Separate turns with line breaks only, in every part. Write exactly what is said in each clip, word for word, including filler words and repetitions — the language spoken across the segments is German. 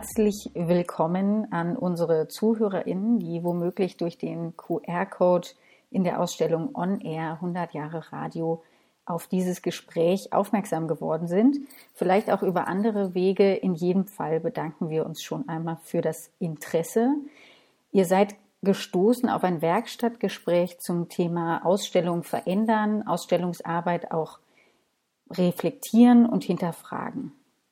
Herzlich willkommen an unsere ZuhörerInnen, die womöglich durch den Q R-Code in der Ausstellung On Air hundert Jahre Radio auf dieses Gespräch aufmerksam geworden sind. Vielleicht auch über andere Wege. In jedem Fall bedanken wir uns schon einmal für das Interesse. Ihr seid gestoßen auf ein Werkstattgespräch zum Thema Ausstellung verändern, Ausstellungsarbeit auch reflektieren und hinterfragen.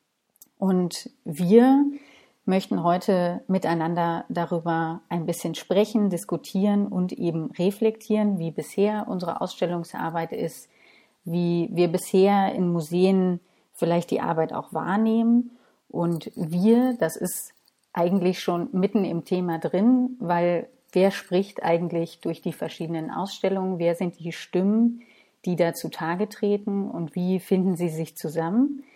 Und wir möchten heute miteinander darüber ein bisschen sprechen, diskutieren und eben reflektieren, wie bisher unsere Ausstellungsarbeit ist, wie wir bisher in Museen vielleicht die Arbeit auch wahrnehmen. Und wir, das ist eigentlich schon mitten im Thema drin, weil wer spricht eigentlich durch die verschiedenen Ausstellungen? Wer sind die Stimmen, die da zutage treten und wie finden sie sich zusammen?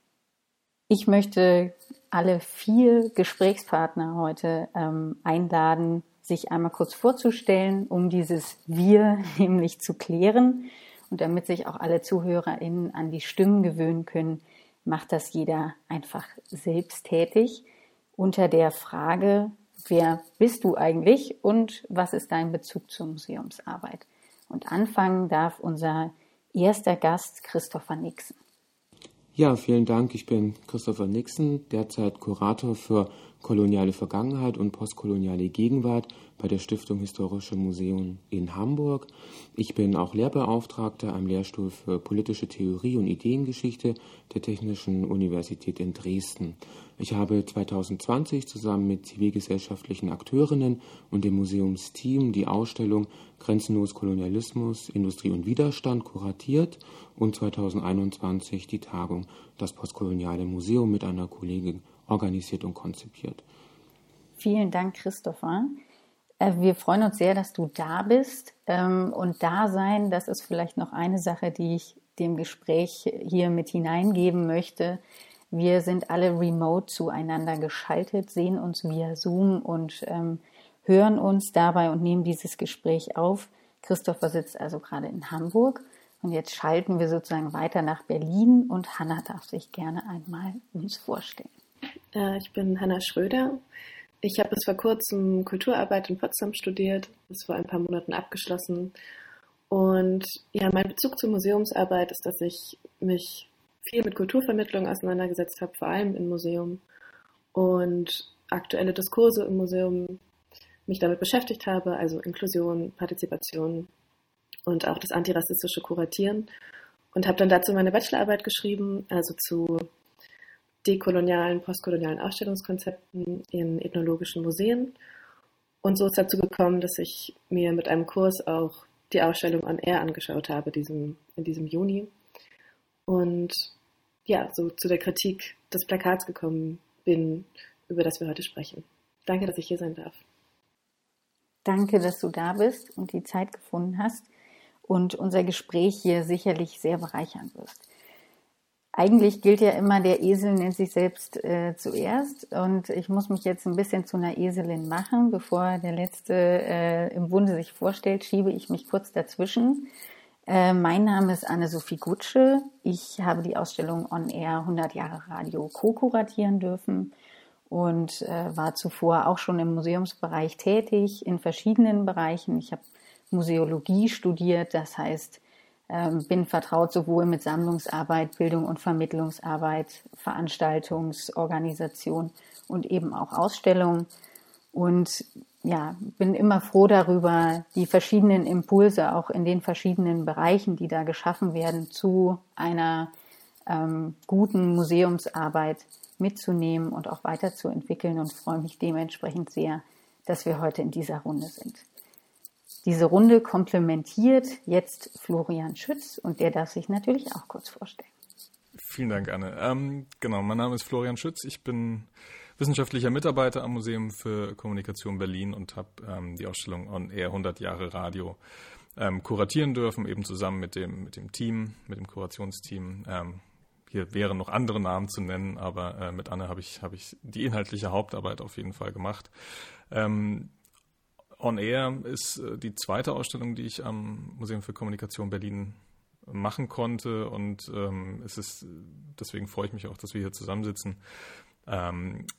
Ich möchte alle vier Gesprächspartner heute ähm, einladen, sich einmal kurz vorzustellen, um dieses Wir nämlich zu klären. Und damit sich auch alle ZuhörerInnen an die Stimmen gewöhnen können, macht das jeder einfach selbsttätig unter der Frage, wer bist du eigentlich und was ist dein Bezug zur Museumsarbeit? Und anfangen darf unser erster Gast, Christopher Nixon.
Ja, vielen Dank. Ich bin Christopher Nixon, derzeit Kurator für koloniale Vergangenheit und postkoloniale Gegenwart bei der Stiftung Historische Museen in Hamburg. Ich bin auch Lehrbeauftragter am Lehrstuhl für politische Theorie und Ideengeschichte der Technischen Universität in Dresden. Ich habe zwanzig zwanzig zusammen mit zivilgesellschaftlichen Akteurinnen und dem Museumsteam die Ausstellung Grenzenlos Kolonialismus, Industrie und Widerstand kuratiert und zwanzig einundzwanzig die Tagung Das Postkoloniale Museum mit einer Kollegin organisiert und konzipiert.
Vielen Dank, Christopher. Wir freuen uns sehr, dass du da bist. Und da sein, das ist vielleicht noch eine Sache, die ich dem Gespräch hier mit hineingeben möchte. Wir sind alle remote zueinander geschaltet, sehen uns via Zoom und ähm, hören uns dabei und nehmen dieses Gespräch auf. Christopher sitzt also gerade in Hamburg und jetzt schalten wir sozusagen weiter nach Berlin und Hanna darf sich gerne einmal uns vorstellen.
Ich bin Hanna Schröder. Ich habe bis vor kurzem Kulturarbeit in Potsdam studiert, ist vor ein paar Monaten abgeschlossen. Und ja, mein Bezug zur Museumsarbeit ist, dass ich mich viel mit Kulturvermittlung auseinandergesetzt habe, vor allem im Museum. Und aktuelle Diskurse im Museum mich damit beschäftigt habe, also Inklusion, Partizipation und auch das antirassistische Kuratieren. Und habe dann dazu meine Bachelorarbeit geschrieben, also zu dekolonialen, postkolonialen Ausstellungskonzepten in ethnologischen Museen. Und so ist dazu gekommen, dass ich mir mit einem Kurs auch die Ausstellung On Air angeschaut habe diesem, in diesem Juni. Und ja, so zu der Kritik des Plakats gekommen bin, über das wir heute sprechen. Danke, dass ich hier sein darf.
Danke, dass du da bist und die Zeit gefunden hast und unser Gespräch hier sicherlich sehr bereichern wirst. Eigentlich gilt ja immer, der Esel nennt sich selbst äh, zuerst und ich muss mich jetzt ein bisschen zu einer Eselin machen. Bevor der Letzte äh, im Bunde sich vorstellt, schiebe ich mich kurz dazwischen. Äh, mein Name ist Anne-Sophie Gutsche. Ich habe die Ausstellung On Air hundert Jahre Radio co-kuratieren dürfen und äh, war zuvor auch schon im Museumsbereich tätig, in verschiedenen Bereichen. Ich habe Museologie studiert, das heißt, bin vertraut sowohl mit Sammlungsarbeit, Bildung und Vermittlungsarbeit, Veranstaltungsorganisation und eben auch Ausstellungen. Und ja, bin immer froh darüber, die verschiedenen Impulse auch in den verschiedenen Bereichen, die da geschaffen werden, zu einer ähm, guten Museumsarbeit mitzunehmen und auch weiterzuentwickeln und freue mich dementsprechend sehr, dass wir heute in dieser Runde sind. Diese Runde komplementiert jetzt Florian Schütz und der darf sich natürlich auch kurz vorstellen.
Vielen Dank, Anne. Ähm, genau, mein Name ist Florian Schütz. Ich bin wissenschaftlicher Mitarbeiter am Museum für Kommunikation Berlin und habe ähm, die Ausstellung On Air hundert Jahre Radio ähm, kuratieren dürfen, eben zusammen mit dem, mit dem Team, mit dem Kurationsteam. Ähm, hier wären noch andere Namen zu nennen, aber äh, mit Anne habe ich, hab ich die inhaltliche Hauptarbeit auf jeden Fall gemacht. Ähm, On Air ist die zweite Ausstellung, die ich am Museum für Kommunikation Berlin machen konnte und ähm, es ist, deswegen freue ich mich auch, dass wir hier zusammensitzen. Ähm,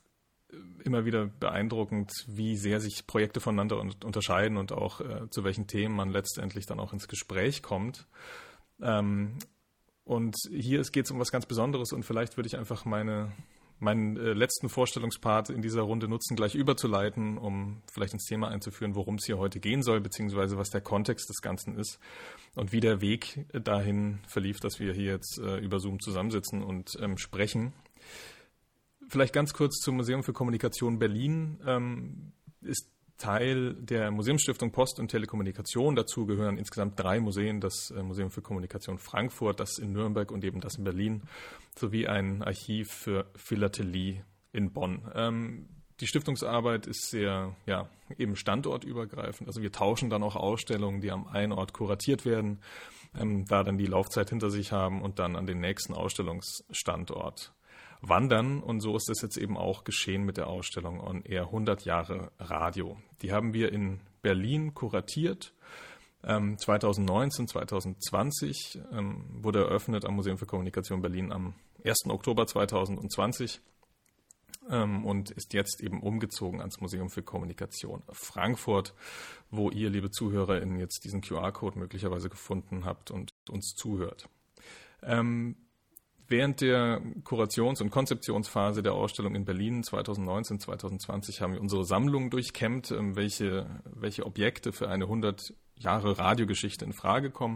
immer wieder beeindruckend, wie sehr sich Projekte voneinander unterscheiden und auch äh, zu welchen Themen man letztendlich dann auch ins Gespräch kommt. Ähm, und hier geht es um was ganz Besonderes und vielleicht würde ich einfach meine, meinen äh, letzten Vorstellungspart in dieser Runde nutzen, gleich überzuleiten, um vielleicht ins Thema einzuführen, worum es hier heute gehen soll, beziehungsweise was der Kontext des Ganzen ist und wie der Weg dahin verlief, dass wir hier jetzt äh, über Zoom zusammensitzen und ähm, sprechen. Vielleicht ganz kurz zum Museum für Kommunikation Berlin. Ähm, ist Teil der Museumsstiftung Post und Telekommunikation. Dazu gehören insgesamt drei Museen, das äh, Museum für Kommunikation Frankfurt, das in Nürnberg und eben das in Berlin, sowie ein Archiv für Philatelie in Bonn. Ähm, die Stiftungsarbeit ist sehr, ja, eben standortübergreifend. Also wir tauschen dann auch Ausstellungen, die am einen Ort kuratiert werden, ähm, da dann die Laufzeit hinter sich haben und dann an den nächsten Ausstellungsstandort wandern. Und so ist das jetzt eben auch geschehen mit der Ausstellung On Air hundert Jahre Radio. Die haben wir in Berlin kuratiert. Ähm, zweitausendneunzehn, zweitausendzwanzig ähm, wurde eröffnet am Museum für Kommunikation Berlin am ersten Oktober zweitausendzwanzig ähm, und ist jetzt eben umgezogen ans Museum für Kommunikation Frankfurt, wo ihr, liebe ZuhörerInnen, jetzt diesen Q R-Code möglicherweise gefunden habt und uns zuhört. Ähm, Während der Kurations- und Konzeptionsphase der Ausstellung in Berlin zweitausendneunzehn, zweitausendzwanzig haben wir unsere Sammlung durchkämmt, welche, welche Objekte für eine hundert Jahre Radiogeschichte in Frage kommen.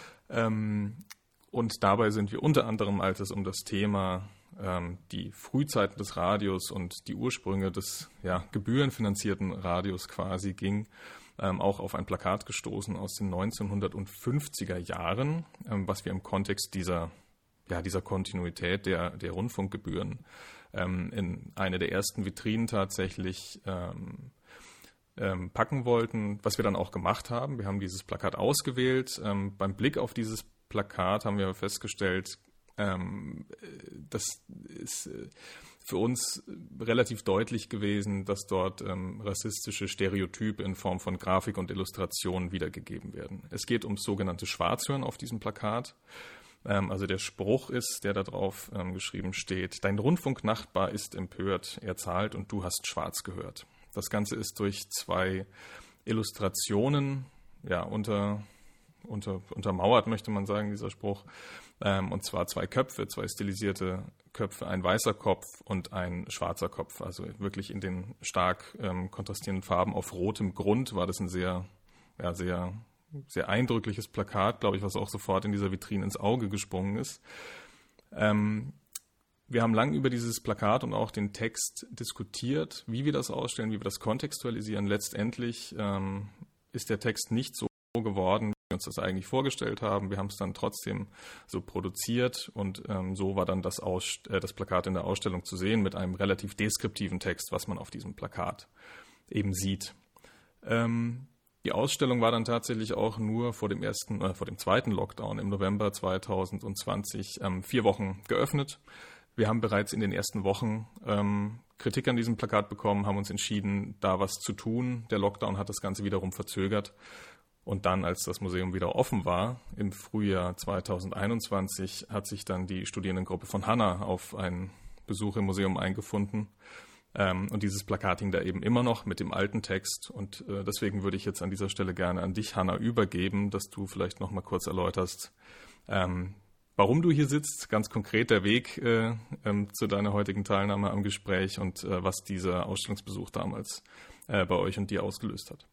Und dabei sind wir unter anderem, als es um das Thema die Frühzeiten des Radios und die Ursprünge des ja, gebührenfinanzierten Radios quasi ging, auch auf ein Plakat gestoßen aus den neunzehnhundertfünfziger Jahren, was wir im Kontext dieser ja, dieser Kontinuität der, der Rundfunkgebühren ähm, in eine der ersten Vitrinen tatsächlich ähm, ähm, packen wollten, was wir dann auch gemacht haben. Wir haben dieses Plakat ausgewählt. Ähm, beim Blick auf dieses Plakat haben wir festgestellt, ähm, das ist äh, für uns relativ deutlich gewesen, dass dort ähm, rassistische Stereotype in Form von Grafik und Illustration wiedergegeben werden. Es geht ums sogenannte Schwarzhören auf diesem Plakat. Also der Spruch ist, der da drauf ähm, geschrieben steht: Dein Rundfunknachbar ist empört, er zahlt und du hast schwarz gehört. Das Ganze ist durch zwei Illustrationen ja, unter, unter, untermauert, möchte man sagen, dieser Spruch. Ähm, und zwar zwei Köpfe, zwei stilisierte Köpfe, ein weißer Kopf und ein schwarzer Kopf. Also wirklich in den stark ähm, kontrastierenden Farben auf rotem Grund war das ein sehr, ja, sehr sehr eindrückliches Plakat, glaube ich, was auch sofort in dieser Vitrine ins Auge gesprungen ist. Ähm, wir haben lange über dieses Plakat und auch den Text diskutiert, wie wir das ausstellen, wie wir das kontextualisieren. Letztendlich ähm, ist der Text nicht so geworden, wie wir uns das eigentlich vorgestellt haben. Wir haben es dann trotzdem so produziert und ähm, so war dann das, Aus, äh, das Plakat in der Ausstellung zu sehen mit einem relativ deskriptiven Text, was man auf diesem Plakat eben sieht. Ähm, Die Ausstellung war dann tatsächlich auch nur vor dem ersten, äh, vor dem zweiten Lockdown im November zweitausendzwanzig ähm, vier Wochen geöffnet. Wir haben bereits in den ersten Wochen ähm, Kritik an diesem Plakat bekommen, haben uns entschieden, da was zu tun. Der Lockdown hat das Ganze wiederum verzögert. Und dann, als das Museum wieder offen war, im Frühjahr zweitausendeinundzwanzig, hat sich dann die Studierendengruppe von Hanna auf einen Besuch im Museum eingefunden. Ähm, und dieses Plakat hing da eben immer noch mit dem alten Text. Und äh, deswegen würde ich jetzt an dieser Stelle gerne an dich, Hanna, übergeben, dass du vielleicht noch mal kurz erläuterst, ähm, warum du hier sitzt, ganz konkret der Weg äh, ähm, zu deiner heutigen Teilnahme am Gespräch und äh, was dieser Ausstellungsbesuch damals äh, bei euch und dir ausgelöst hat.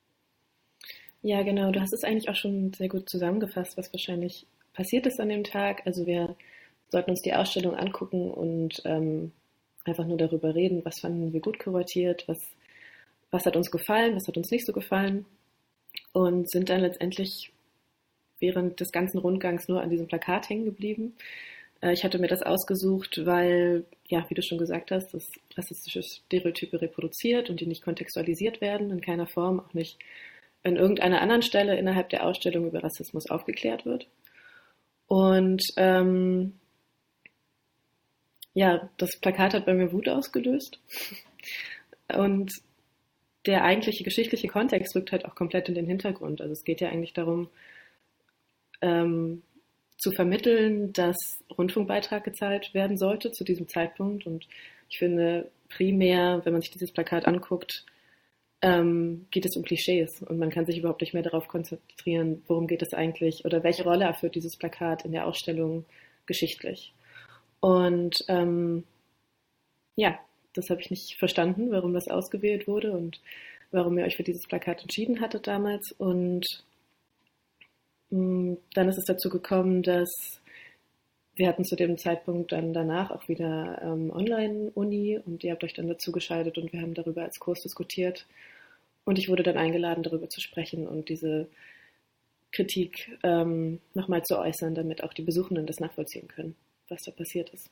Ja, genau. Du hast es eigentlich auch schon sehr gut zusammengefasst, was wahrscheinlich passiert ist an dem Tag. Also wir sollten uns die Ausstellung angucken und ähm, einfach nur darüber reden, was fanden wir gut kuratiert, was, was hat uns gefallen, was hat uns nicht so gefallen und sind dann letztendlich während des ganzen Rundgangs nur an diesem Plakat hängen geblieben. Äh, ich hatte mir das ausgesucht, weil, ja, wie du schon gesagt hast, das rassistische Stereotype reproduziert und die nicht kontextualisiert werden, in keiner Form, auch nicht an irgendeiner anderen Stelle innerhalb der Ausstellung über Rassismus aufgeklärt wird. Und ähm, ja, das Plakat hat bei mir Wut ausgelöst und der eigentliche geschichtliche Kontext rückt halt auch komplett in den Hintergrund. Also es geht ja eigentlich darum, ähm, zu vermitteln, dass Rundfunkbeitrag gezahlt werden sollte zu diesem Zeitpunkt und ich finde, primär, wenn man sich dieses Plakat anguckt, ähm, geht es um Klischees und man kann sich überhaupt nicht mehr darauf konzentrieren, worum geht es eigentlich oder welche Rolle erfüllt dieses Plakat in der Ausstellung geschichtlich. Und ähm, ja, das habe ich nicht verstanden, warum das ausgewählt wurde und warum ihr euch für dieses Plakat entschieden hattet damals. Und mh, dann ist es dazu gekommen, dass wir hatten zu dem Zeitpunkt dann danach auch wieder ähm, Online-Uni und ihr habt euch dann dazu geschaltet und wir haben darüber als Kurs diskutiert. Und ich wurde dann eingeladen, darüber zu sprechen und diese Kritik ähm, nochmal zu äußern, damit auch die Besuchenden das nachvollziehen können, was da passiert ist.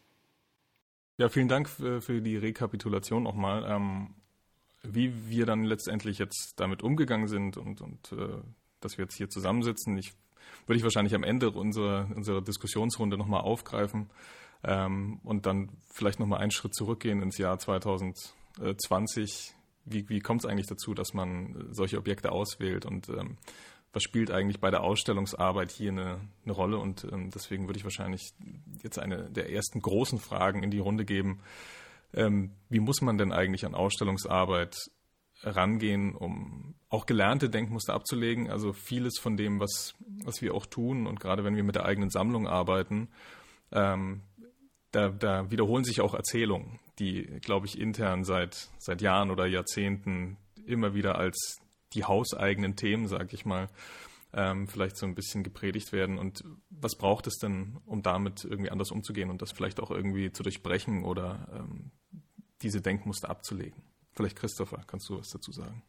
Ja, vielen Dank für, für die Rekapitulation nochmal. Ähm, wie wir dann letztendlich jetzt damit umgegangen sind und, und äh, dass wir jetzt hier zusammensitzen, ich würde ich wahrscheinlich am Ende unserer, unserer Diskussionsrunde nochmal aufgreifen ähm, und dann vielleicht nochmal einen Schritt zurückgehen ins Jahr zwanzig zwanzig. Wie, wie kommt es eigentlich dazu, dass man solche Objekte auswählt und ähm, was spielt eigentlich bei der Ausstellungsarbeit hier eine, eine Rolle? Und ähm, deswegen würde ich wahrscheinlich jetzt eine der ersten großen Fragen in die Runde geben. Ähm, wie muss man denn eigentlich an Ausstellungsarbeit rangehen, um auch gelernte Denkmuster abzulegen? Also vieles von dem, was, was wir auch tun und gerade wenn wir mit der eigenen Sammlung arbeiten, ähm, da, da wiederholen sich auch Erzählungen, die, glaube ich, intern seit, seit Jahren oder Jahrzehnten immer wieder als die hauseigenen Themen, sage ich mal, ähm, vielleicht so ein bisschen gepredigt werden. Und was braucht es denn, um damit irgendwie anders umzugehen und das vielleicht auch irgendwie zu durchbrechen oder ähm, diese Denkmuster abzulegen? Vielleicht Christopher, kannst du was dazu sagen?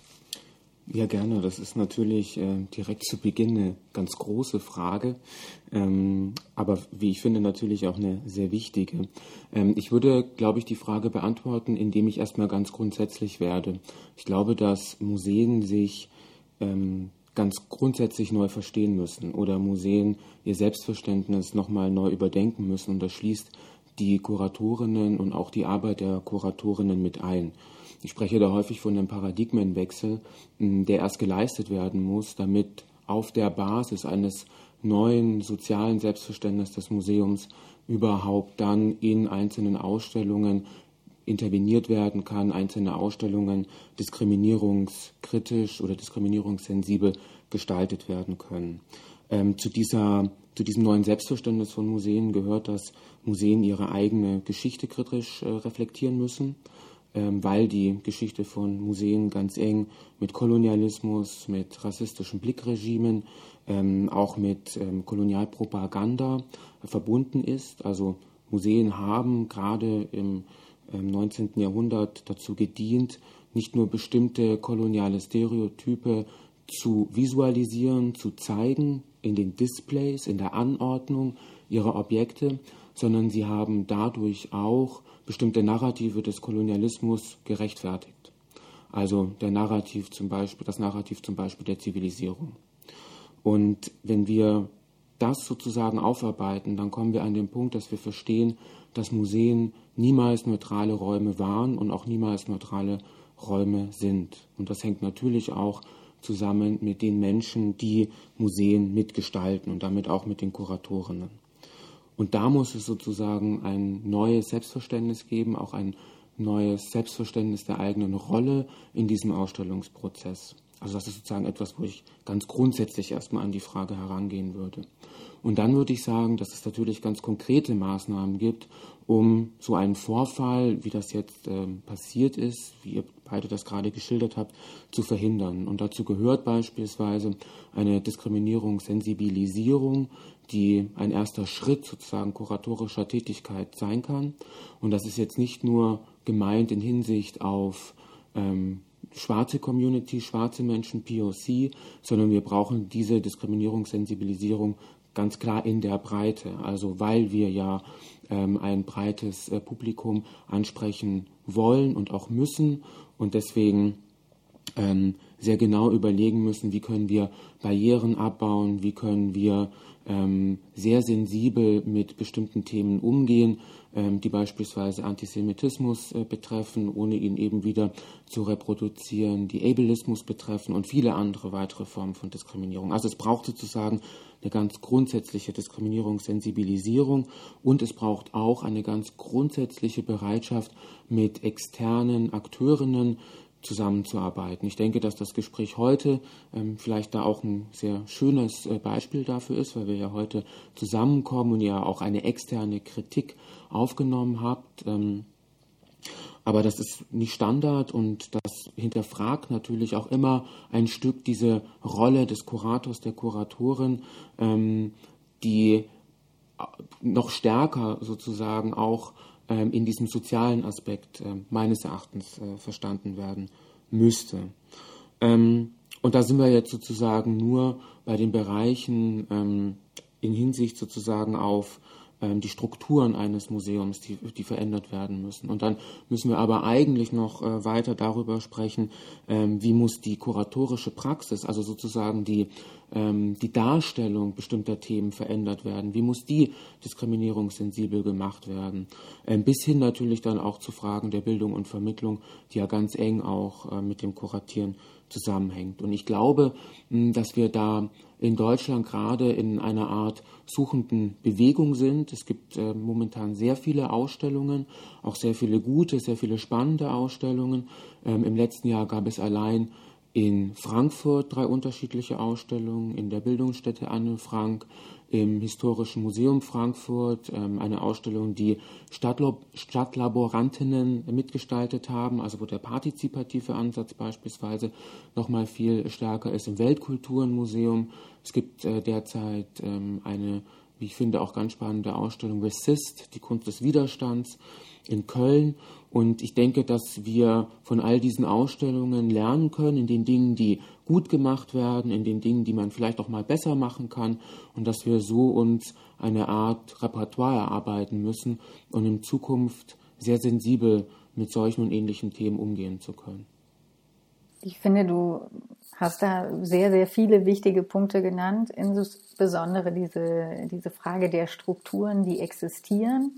Ja, gerne. Das ist natürlich äh, direkt zu Beginn eine ganz große Frage, ähm, aber wie ich finde natürlich auch eine sehr wichtige. Ähm, ich würde, glaube ich, die Frage beantworten, indem ich erstmal ganz grundsätzlich werde. Ich glaube, dass Museen sich ähm, ganz grundsätzlich neu verstehen müssen oder Museen ihr Selbstverständnis nochmal neu überdenken müssen und das schließt die Kuratorinnen und auch die Arbeit der Kuratorinnen mit ein. Ich spreche da häufig von einem Paradigmenwechsel, der erst geleistet werden muss, damit auf der Basis eines neuen sozialen Selbstverständnisses des Museums überhaupt dann in einzelnen Ausstellungen interveniert werden kann, einzelne Ausstellungen diskriminierungskritisch oder diskriminierungssensibel gestaltet werden können. Ähm, zu dieser, zu diesem neuen Selbstverständnis von Museen gehört, dass Museen ihre eigene Geschichte kritisch äh, reflektieren müssen, weil die Geschichte von Museen ganz eng mit Kolonialismus, mit rassistischen Blickregimen, ähm, auch mit ähm, Kolonialpropaganda äh, verbunden ist. Also Museen haben gerade im ähm, neunzehnten Jahrhundert dazu gedient, nicht nur bestimmte koloniale Stereotype zu visualisieren, zu zeigen in den Displays, in der Anordnung ihrer Objekte, sondern sie haben dadurch auch bestimmte Narrative des Kolonialismus gerechtfertigt. Also der Narrativ zum Beispiel, das Narrativ zum Beispiel der Zivilisierung. Und wenn wir das sozusagen aufarbeiten, dann kommen wir an den Punkt, dass wir verstehen, dass Museen niemals neutrale Räume waren und auch niemals neutrale Räume sind. Und das hängt natürlich auch zusammen mit den Menschen, die Museen mitgestalten und damit auch mit den Kuratorinnen. Und da muss es sozusagen ein neues Selbstverständnis geben, auch ein neues Selbstverständnis der eigenen Rolle in diesem Ausstellungsprozess. Also das ist sozusagen etwas, wo ich ganz grundsätzlich erstmal an die Frage herangehen würde. Und dann würde ich sagen, dass es natürlich ganz konkrete Maßnahmen gibt, um so einen Vorfall, wie das jetzt äh, passiert ist, wie ihr beide das gerade geschildert habt, zu verhindern. Und dazu gehört beispielsweise eine Diskriminierungssensibilisierung, die ein erster Schritt sozusagen kuratorischer Tätigkeit sein kann. Und das ist jetzt nicht nur gemeint in Hinsicht auf ähm, schwarze Community, schwarze Menschen, P O C, sondern wir brauchen diese Diskriminierungssensibilisierung ganz klar in der Breite. Also weil wir ja ähm, ein breites äh, Publikum ansprechen wollen und auch müssen und deswegen ähm, sehr genau überlegen müssen, wie können wir Barrieren abbauen, wie können wir ähm, sehr sensibel mit bestimmten Themen umgehen, ähm, die beispielsweise Antisemitismus äh, betreffen, ohne ihn eben wieder zu reproduzieren, die Ableismus betreffen und viele andere weitere Formen von Diskriminierung. Also es braucht sozusagen eine ganz grundsätzliche Diskriminierungssensibilisierung und es braucht auch eine ganz grundsätzliche Bereitschaft, mit externen Akteurinnen zusammenzuarbeiten. Ich denke, dass das Gespräch heute ähm, vielleicht da auch ein sehr schönes äh, Beispiel dafür ist, weil wir ja heute zusammenkommen und ihr auch eine externe Kritik aufgenommen habt. Ähm, aber das ist nicht Standard und das hinterfragt natürlich auch immer ein Stück diese Rolle des Kurators, der Kuratorin, ähm, die noch stärker sozusagen auch in diesem sozialen Aspekt äh, meines Erachtens äh, verstanden werden müsste. Ähm, und da sind wir jetzt sozusagen nur bei den Bereichen ähm, in Hinsicht sozusagen auf ähm, die Strukturen eines Museums, die, die verändert werden müssen. Und dann müssen wir aber eigentlich noch äh, weiter darüber sprechen, ähm, wie muss die kuratorische Praxis, also sozusagen die die Darstellung bestimmter Themen verändert werden? Wie muss die diskriminierungssensibel gemacht werden? Bis hin natürlich dann auch zu Fragen der Bildung und Vermittlung, die ja ganz eng auch mit dem Kuratieren zusammenhängt. Und ich glaube, dass wir da in Deutschland gerade in einer Art suchenden Bewegung sind. Es gibt momentan sehr viele Ausstellungen, auch sehr viele gute, sehr viele spannende Ausstellungen. Im letzten Jahr gab es allein in Frankfurt drei unterschiedliche Ausstellungen, in der Bildungsstätte Anne Frank, im Historischen Museum Frankfurt, ähm, eine Ausstellung, die Stadtlo- Stadtlaborantinnen mitgestaltet haben, also wo der partizipative Ansatz beispielsweise nochmal viel stärker ist, im Weltkulturenmuseum. Es gibt äh, derzeit ähm, eine, wie ich finde, auch ganz spannende Ausstellung Resist, die Kunst des Widerstands, in Köln. Und ich denke, dass wir von all diesen Ausstellungen lernen können, in den Dingen, die gut gemacht werden, in den Dingen, die man vielleicht auch mal besser machen kann und dass wir so uns eine Art Repertoire erarbeiten müssen und in Zukunft sehr sensibel mit solchen und ähnlichen Themen umgehen zu können.
Ich finde, du hast da sehr, sehr viele wichtige Punkte genannt, insbesondere diese, diese Frage der Strukturen, die existieren.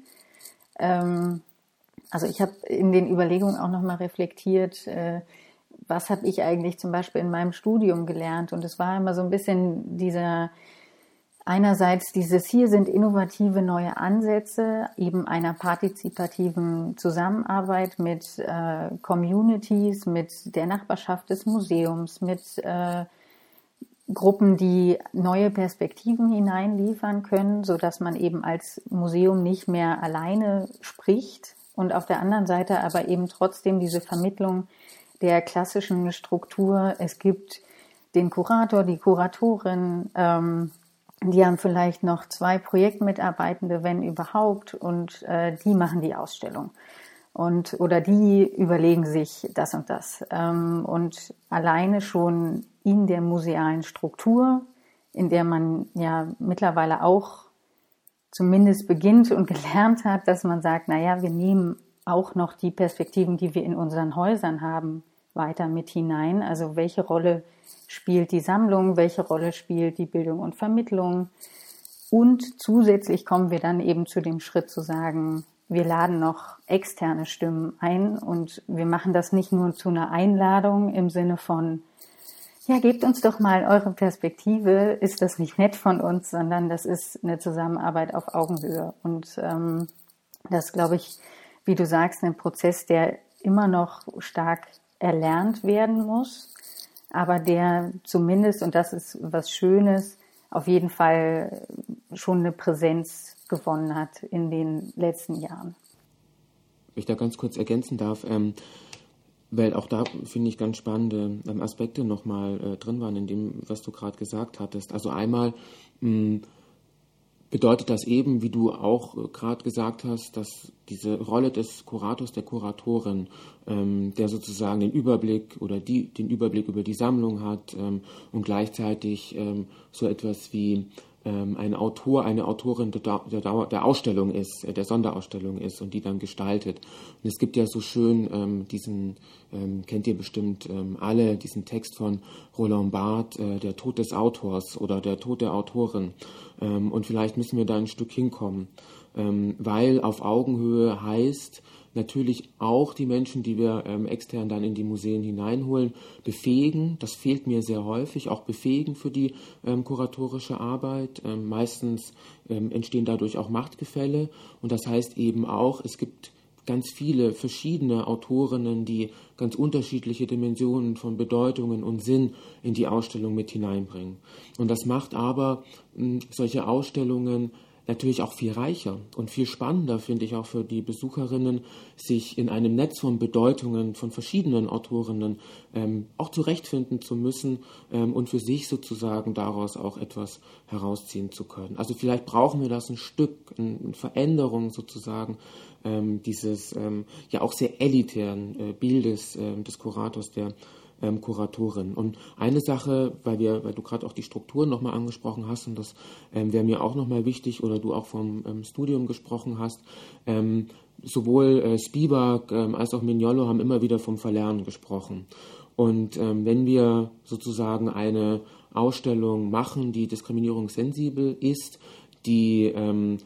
Ähm, Also ich habe in den Überlegungen auch nochmal reflektiert, äh, was habe ich eigentlich zum Beispiel in meinem Studium gelernt? Und es war immer so ein bisschen dieser, einerseits dieses, hier sind innovative neue Ansätze, eben einer partizipativen Zusammenarbeit mit äh, Communities, mit der Nachbarschaft des Museums, mit äh, Gruppen, die neue Perspektiven hineinliefern können, sodass man eben als Museum nicht mehr alleine spricht. Und auf der anderen Seite aber eben trotzdem diese Vermittlung der klassischen Struktur. Es gibt den Kurator, die Kuratorin, ähm, die haben vielleicht noch zwei Projektmitarbeitende, wenn überhaupt, und äh, die machen die Ausstellung. Und, oder die überlegen sich das und das. Ähm, und alleine schon in der musealen Struktur, in der man ja mittlerweile auch zumindest beginnt und gelernt hat, dass man sagt, naja, wir nehmen auch noch die Perspektiven, die wir in unseren Häusern haben, weiter mit hinein. Also welche Rolle spielt die Sammlung, welche Rolle spielt die Bildung und Vermittlung? Und zusätzlich kommen wir dann eben zu dem Schritt zu sagen, wir laden noch externe Stimmen ein und wir machen das nicht nur zu einer Einladung im Sinne von, ja, gebt uns doch mal eure Perspektive, ist das nicht nett von uns, sondern das ist eine Zusammenarbeit auf Augenhöhe. Und ähm, das, glaube ich, wie du sagst, ein Prozess, der immer noch stark erlernt werden muss, aber der zumindest, und das ist was Schönes, auf jeden Fall schon eine Präsenz gewonnen hat in den letzten Jahren.
Wenn ich da ganz kurz ergänzen darf, ähm, weil auch da, finde ich, ganz spannende ähm, Aspekte nochmal äh, drin waren in dem, was du gerade gesagt hattest. Also einmal mh, bedeutet das eben, wie du auch äh, gerade gesagt hast, dass diese Rolle des Kurators, der Kuratorin, ähm, der sozusagen den Überblick oder die, den Überblick über die Sammlung hat ähm, und gleichzeitig ähm, so etwas wie ähm, ein Autor, eine Autorin der, der, der Ausstellung ist, äh, der Sonderausstellung ist und die dann gestaltet. Und es gibt ja so schön ähm, diesen, ähm, kennt ihr bestimmt ähm, alle, diesen Text von Roland Barthes, äh, der Tod des Autors oder der Tod der Autorin. Ähm, und vielleicht müssen wir da ein Stück hinkommen, ähm, weil auf Augenhöhe heißt, natürlich auch die Menschen, die wir ähm, extern dann in die Museen hineinholen, befähigen. Das fehlt mir sehr häufig, auch befähigen für die ähm, kuratorische Arbeit. Ähm, meistens ähm, entstehen dadurch auch Machtgefälle. Und das heißt eben auch, es gibt ganz viele verschiedene Autorinnen, die ganz unterschiedliche Dimensionen von Bedeutungen und Sinn in die Ausstellung mit hineinbringen. Und das macht aber mh, solche Ausstellungen natürlich auch viel reicher und viel spannender, finde ich auch für die Besucherinnen, sich in einem Netz von Bedeutungen von verschiedenen Autorinnen ähm, auch zurechtfinden zu müssen ähm, und für sich sozusagen daraus auch etwas herausziehen zu können. Also vielleicht brauchen wir das ein Stück, eine Veränderung sozusagen ähm, dieses ähm, ja auch sehr elitären äh, Bildes äh, des Kurators, der Ähm, Kuratorin. Und eine Sache, weil wir, weil du gerade auch die Strukturen nochmal angesprochen hast, und das ähm, wäre mir auch nochmal wichtig, oder du auch vom ähm, Studium gesprochen hast, ähm, sowohl äh, Spivak ähm, als auch Mignolo haben immer wieder vom Verlernen gesprochen. Und ähm, wenn wir sozusagen eine Ausstellung machen, die diskriminierungssensibel ist, die ähm,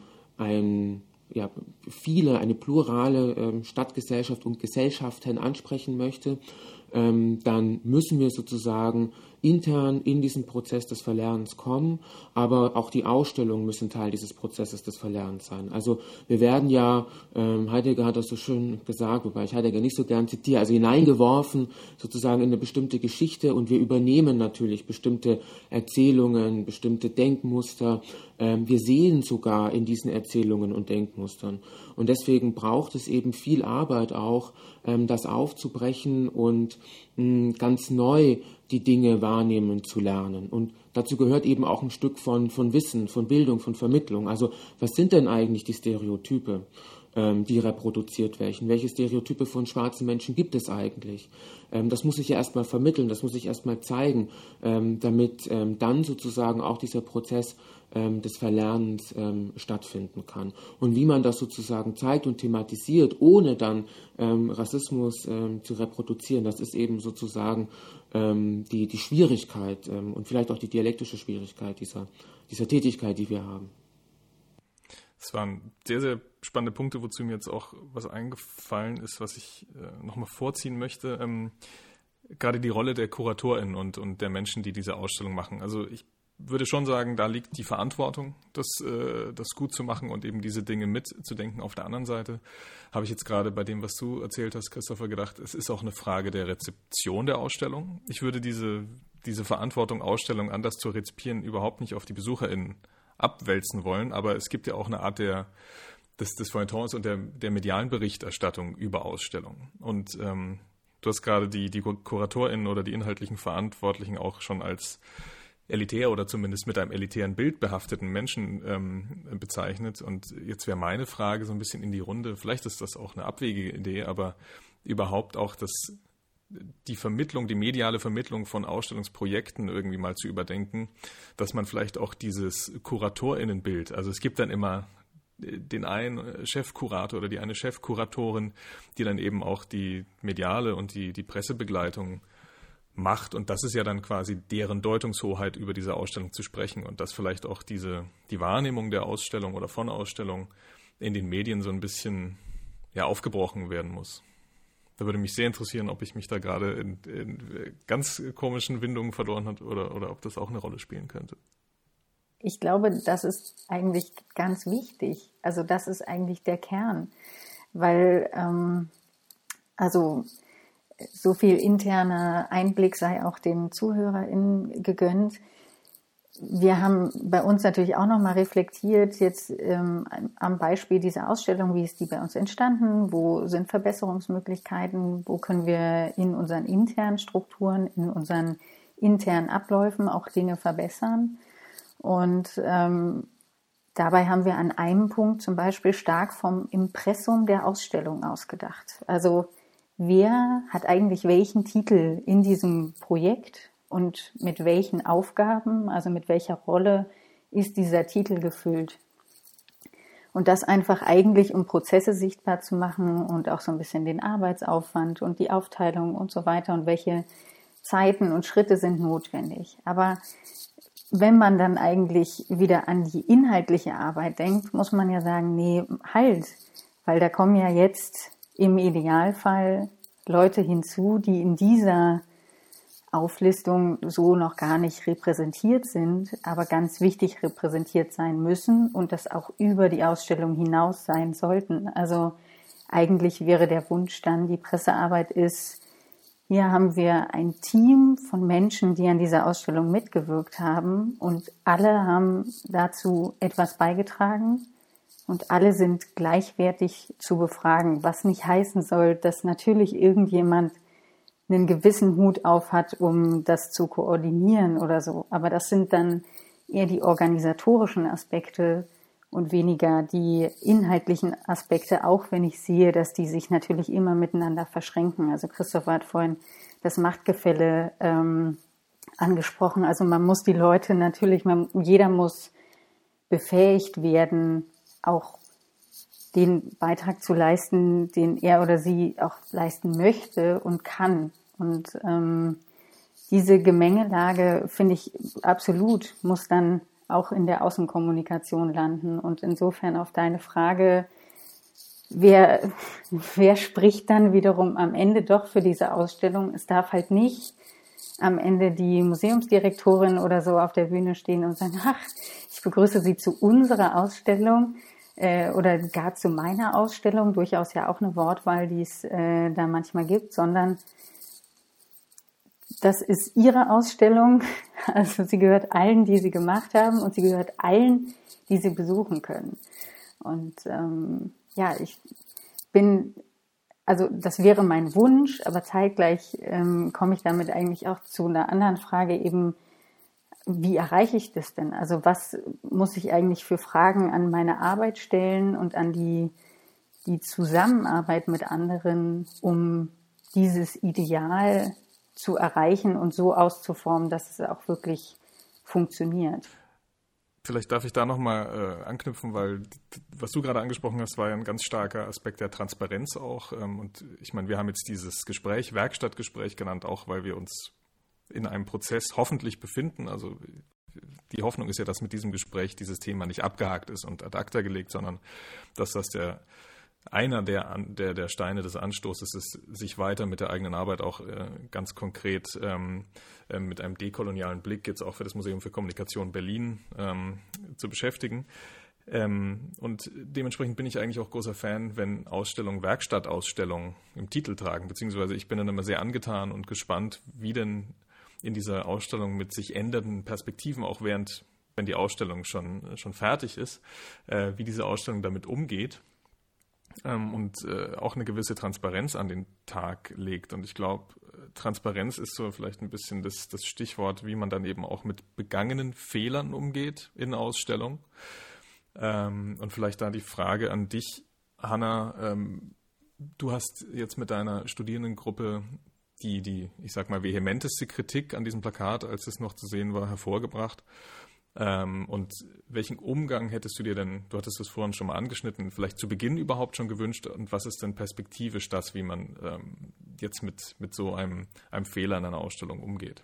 ein ja, viele, eine plurale ähm, Stadtgesellschaft und Gesellschaften ansprechen möchte, ähm, dann müssen wir sozusagen intern in diesen Prozess des Verlernens kommen, aber auch die Ausstellungen müssen Teil dieses Prozesses des Verlernens sein. Also wir werden ja, ähm, Heidegger hat das so schön gesagt, wobei ich Heidegger nicht so gern zitiere, also hineingeworfen sozusagen in eine bestimmte Geschichte, und wir übernehmen natürlich bestimmte Erzählungen, bestimmte Denkmuster. Ähm, wir sehen sogar in diesen Erzählungen und Denkmustern. Und deswegen braucht es eben viel Arbeit auch, ähm, das aufzubrechen und mh, ganz neu die Dinge wahrnehmen zu lernen. Und dazu gehört eben auch ein Stück von, von Wissen, von Bildung, von Vermittlung. Also was sind denn eigentlich die Stereotype, ähm, die reproduziert werden? Welche Stereotype von schwarzen Menschen gibt es eigentlich? Ähm, das muss ich ja erstmal vermitteln, das muss ich erstmal zeigen, ähm, damit ähm, dann sozusagen auch dieser Prozess ähm, des Verlernens ähm, stattfinden kann. Und wie man das sozusagen zeigt und thematisiert, ohne dann ähm, Rassismus ähm, zu reproduzieren, das ist eben sozusagen ähm, die, die Schwierigkeit ähm, und vielleicht auch die dialektische Schwierigkeit dieser, dieser Tätigkeit, die wir haben.
Das waren sehr, sehr spannende Punkte, wozu mir jetzt auch was eingefallen ist, was ich äh, nochmal vorziehen möchte. Ähm, gerade die Rolle der KuratorInnen und, und der Menschen, die diese Ausstellung machen. Also ich würde schon sagen, da liegt die Verantwortung, das, äh, das gut zu machen und eben diese Dinge mitzudenken. Auf der anderen Seite habe ich jetzt gerade bei dem, was du erzählt hast, Christopher, gedacht, es ist auch eine Frage der Rezeption der Ausstellung. Ich würde diese, diese Verantwortung, Ausstellung anders zu rezipieren, überhaupt nicht auf die BesucherInnen abwälzen wollen, aber es gibt ja auch eine Art der, des, des Feuilletons und der, der medialen Berichterstattung über Ausstellungen. Und ähm, du hast gerade die, die KuratorInnen oder die inhaltlichen Verantwortlichen auch schon als elitär oder zumindest mit einem elitären Bild behafteten Menschen ähm, bezeichnet. Und jetzt wäre meine Frage so ein bisschen in die Runde, vielleicht ist das auch eine abwegige Idee, aber überhaupt auch das, die Vermittlung, die mediale Vermittlung von Ausstellungsprojekten irgendwie mal zu überdenken, dass man vielleicht auch dieses KuratorInnenbild, also es gibt dann immer den einen Chefkurator oder die eine Chefkuratorin, die dann eben auch die mediale und die, die Pressebegleitung macht, und das ist ja dann quasi deren Deutungshoheit, über diese Ausstellung zu sprechen, und dass vielleicht auch diese die Wahrnehmung der Ausstellung oder von Ausstellung in den Medien so ein bisschen ja aufgebrochen werden muss. Da würde mich sehr interessieren, ob ich mich da gerade in, in ganz komischen Windungen verloren habe oder, oder ob das auch eine Rolle spielen könnte.
Ich glaube, das ist eigentlich ganz wichtig. Also das ist eigentlich der Kern, weil ähm, also so viel interner Einblick sei auch den ZuhörerInnen gegönnt. Wir haben bei uns natürlich auch nochmal reflektiert, jetzt ähm, am Beispiel dieser Ausstellung, wie ist die bei uns entstanden, wo sind Verbesserungsmöglichkeiten, wo können wir in unseren internen Strukturen, in unseren internen Abläufen auch Dinge verbessern. Und ähm, dabei haben wir an einem Punkt zum Beispiel stark vom Impressum der Ausstellung ausgedacht. Also wer hat eigentlich welchen Titel in diesem Projekt und mit welchen Aufgaben, also mit welcher Rolle ist dieser Titel gefüllt. Und das einfach eigentlich, um Prozesse sichtbar zu machen und auch so ein bisschen den Arbeitsaufwand und die Aufteilung und so weiter und welche Zeiten und Schritte sind notwendig. Aber wenn man dann eigentlich wieder an die inhaltliche Arbeit denkt, muss man ja sagen, nee, halt, weil da kommen ja jetzt im Idealfall Leute hinzu, die in dieser Auflistung so noch gar nicht repräsentiert sind, aber ganz wichtig repräsentiert sein müssen und das auch über die Ausstellung hinaus sein sollten. Also eigentlich wäre der Wunsch dann, die Pressearbeit ist, hier haben wir ein Team von Menschen, die an dieser Ausstellung mitgewirkt haben und alle haben dazu etwas beigetragen und alle sind gleichwertig zu befragen, was nicht heißen soll, dass natürlich irgendjemand einen gewissen Hut auf hat, um das zu koordinieren oder so. Aber das sind dann eher die organisatorischen Aspekte und weniger die inhaltlichen Aspekte, auch wenn ich sehe, dass die sich natürlich immer miteinander verschränken. Also Christopher hat vorhin das Machtgefälle ähm, angesprochen. Also man muss die Leute natürlich, man, jeder muss befähigt werden, auch den Beitrag zu leisten, den er oder sie auch leisten möchte und kann. Und ähm, diese Gemengelage, finde ich absolut, muss dann auch in der Außenkommunikation landen. Und insofern auf deine Frage, wer, wer spricht dann wiederum am Ende doch für diese Ausstellung? Es darf halt nicht am Ende die Museumsdirektorin oder so auf der Bühne stehen und sagen, ach, ich begrüße Sie zu unserer Ausstellung äh, oder gar zu meiner Ausstellung, durchaus ja auch eine Wortwahl, die es äh, da manchmal gibt, sondern das ist ihre Ausstellung, also sie gehört allen, die sie gemacht haben und sie gehört allen, die sie besuchen können. Und ähm, ja, ich bin, also das wäre mein Wunsch, aber zeitgleich ähm, komme ich damit eigentlich auch zu einer anderen Frage eben, wie erreiche ich das denn? Also was muss ich eigentlich für Fragen an meine Arbeit stellen und an die, die Zusammenarbeit mit anderen, um dieses Ideal zu erreichen und so auszuformen, dass es auch wirklich funktioniert.
Vielleicht darf ich da nochmal äh, anknüpfen, weil was du gerade angesprochen hast, war ja ein ganz starker Aspekt der Transparenz auch. Ähm, und ich meine, wir haben jetzt dieses Gespräch, Werkstattgespräch genannt, auch weil wir uns in einem Prozess hoffentlich befinden. Also die Hoffnung ist ja, dass mit diesem Gespräch dieses Thema nicht abgehakt ist und ad acta gelegt, sondern dass das der einer der, der, der Steine des Anstoßes ist, sich weiter mit der eigenen Arbeit auch äh, ganz konkret ähm, äh, mit einem dekolonialen Blick jetzt auch für das Museum für Kommunikation Berlin ähm, zu beschäftigen. Ähm, und dementsprechend bin ich eigentlich auch großer Fan, wenn Ausstellungen Werkstattausstellungen im Titel tragen, beziehungsweise ich bin dann immer sehr angetan und gespannt, wie denn in dieser Ausstellung mit sich ändernden Perspektiven, auch während, wenn die Ausstellung schon, schon fertig ist, äh, wie diese Ausstellung damit umgeht. Und äh, auch eine gewisse Transparenz an den Tag legt. Und ich glaube, Transparenz ist so vielleicht ein bisschen das, das Stichwort, wie man dann eben auch mit begangenen Fehlern umgeht in Ausstellungen. Ähm, und vielleicht da die Frage an dich, Hanna. Ähm, du hast jetzt mit deiner Studierendengruppe die, die, ich sag mal, vehementeste Kritik an diesem Plakat, als es noch zu sehen war, hervorgebracht. Ähm, und welchen Umgang hättest du dir denn, du hattest es vorhin schon mal angeschnitten, vielleicht zu Beginn überhaupt schon gewünscht und was ist denn perspektivisch das, wie man ähm, jetzt mit, mit so einem, einem Fehler in einer Ausstellung umgeht?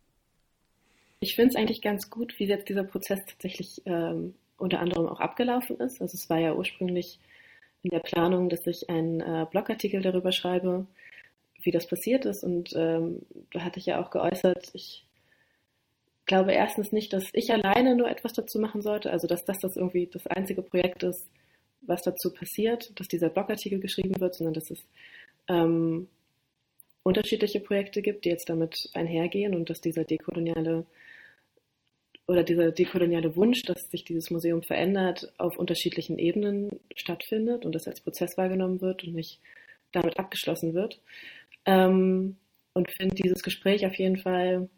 Ich finde es eigentlich ganz gut, wie jetzt dieser Prozess tatsächlich ähm, unter anderem auch abgelaufen ist. Also es war ja ursprünglich in der Planung, dass ich einen äh, Blogartikel darüber schreibe, wie das passiert ist und ähm, da hatte ich ja auch geäußert, ich Ich glaube erstens nicht, dass ich alleine nur etwas dazu machen sollte, also dass das, das irgendwie das einzige Projekt ist, was dazu passiert, dass dieser Blogartikel geschrieben wird, sondern dass es ähm, unterschiedliche Projekte gibt, die jetzt damit einhergehen und dass dieser dekoloniale oder dieser dekoloniale Wunsch, dass sich dieses Museum verändert, auf unterschiedlichen Ebenen stattfindet und das als Prozess wahrgenommen wird und nicht damit abgeschlossen wird. Ähm, und finde dieses Gespräch auf jeden Fall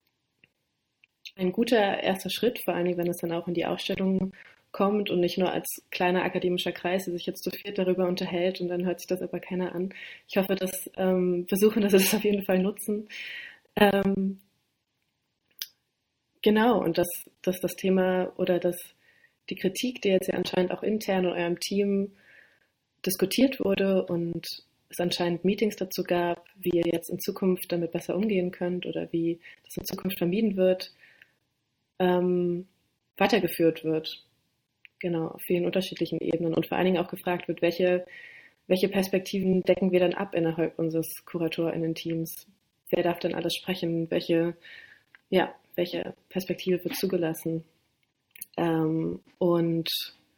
ein guter erster Schritt, vor allem wenn es dann auch in die Ausstellung kommt und nicht nur als kleiner akademischer Kreis, der sich jetzt zu viert darüber unterhält und dann hört sich das aber keiner an. Ich hoffe, dass ähm, versuchen, dass wir das auf jeden Fall nutzen. Ähm, Genau, und dass, dass das Thema oder dass die Kritik, die jetzt ja anscheinend auch intern in eurem Team diskutiert wurde und es anscheinend Meetings dazu gab, wie ihr jetzt in Zukunft damit besser umgehen könnt oder wie das in Zukunft vermieden wird, ähm, weitergeführt wird. Genau, auf vielen unterschiedlichen Ebenen und vor allen Dingen auch gefragt wird, welche, welche Perspektiven decken wir dann ab innerhalb unseres KuratorInnen-Teams? Wer darf denn alles sprechen? Welche, ja, welche Perspektive wird zugelassen? Ähm, und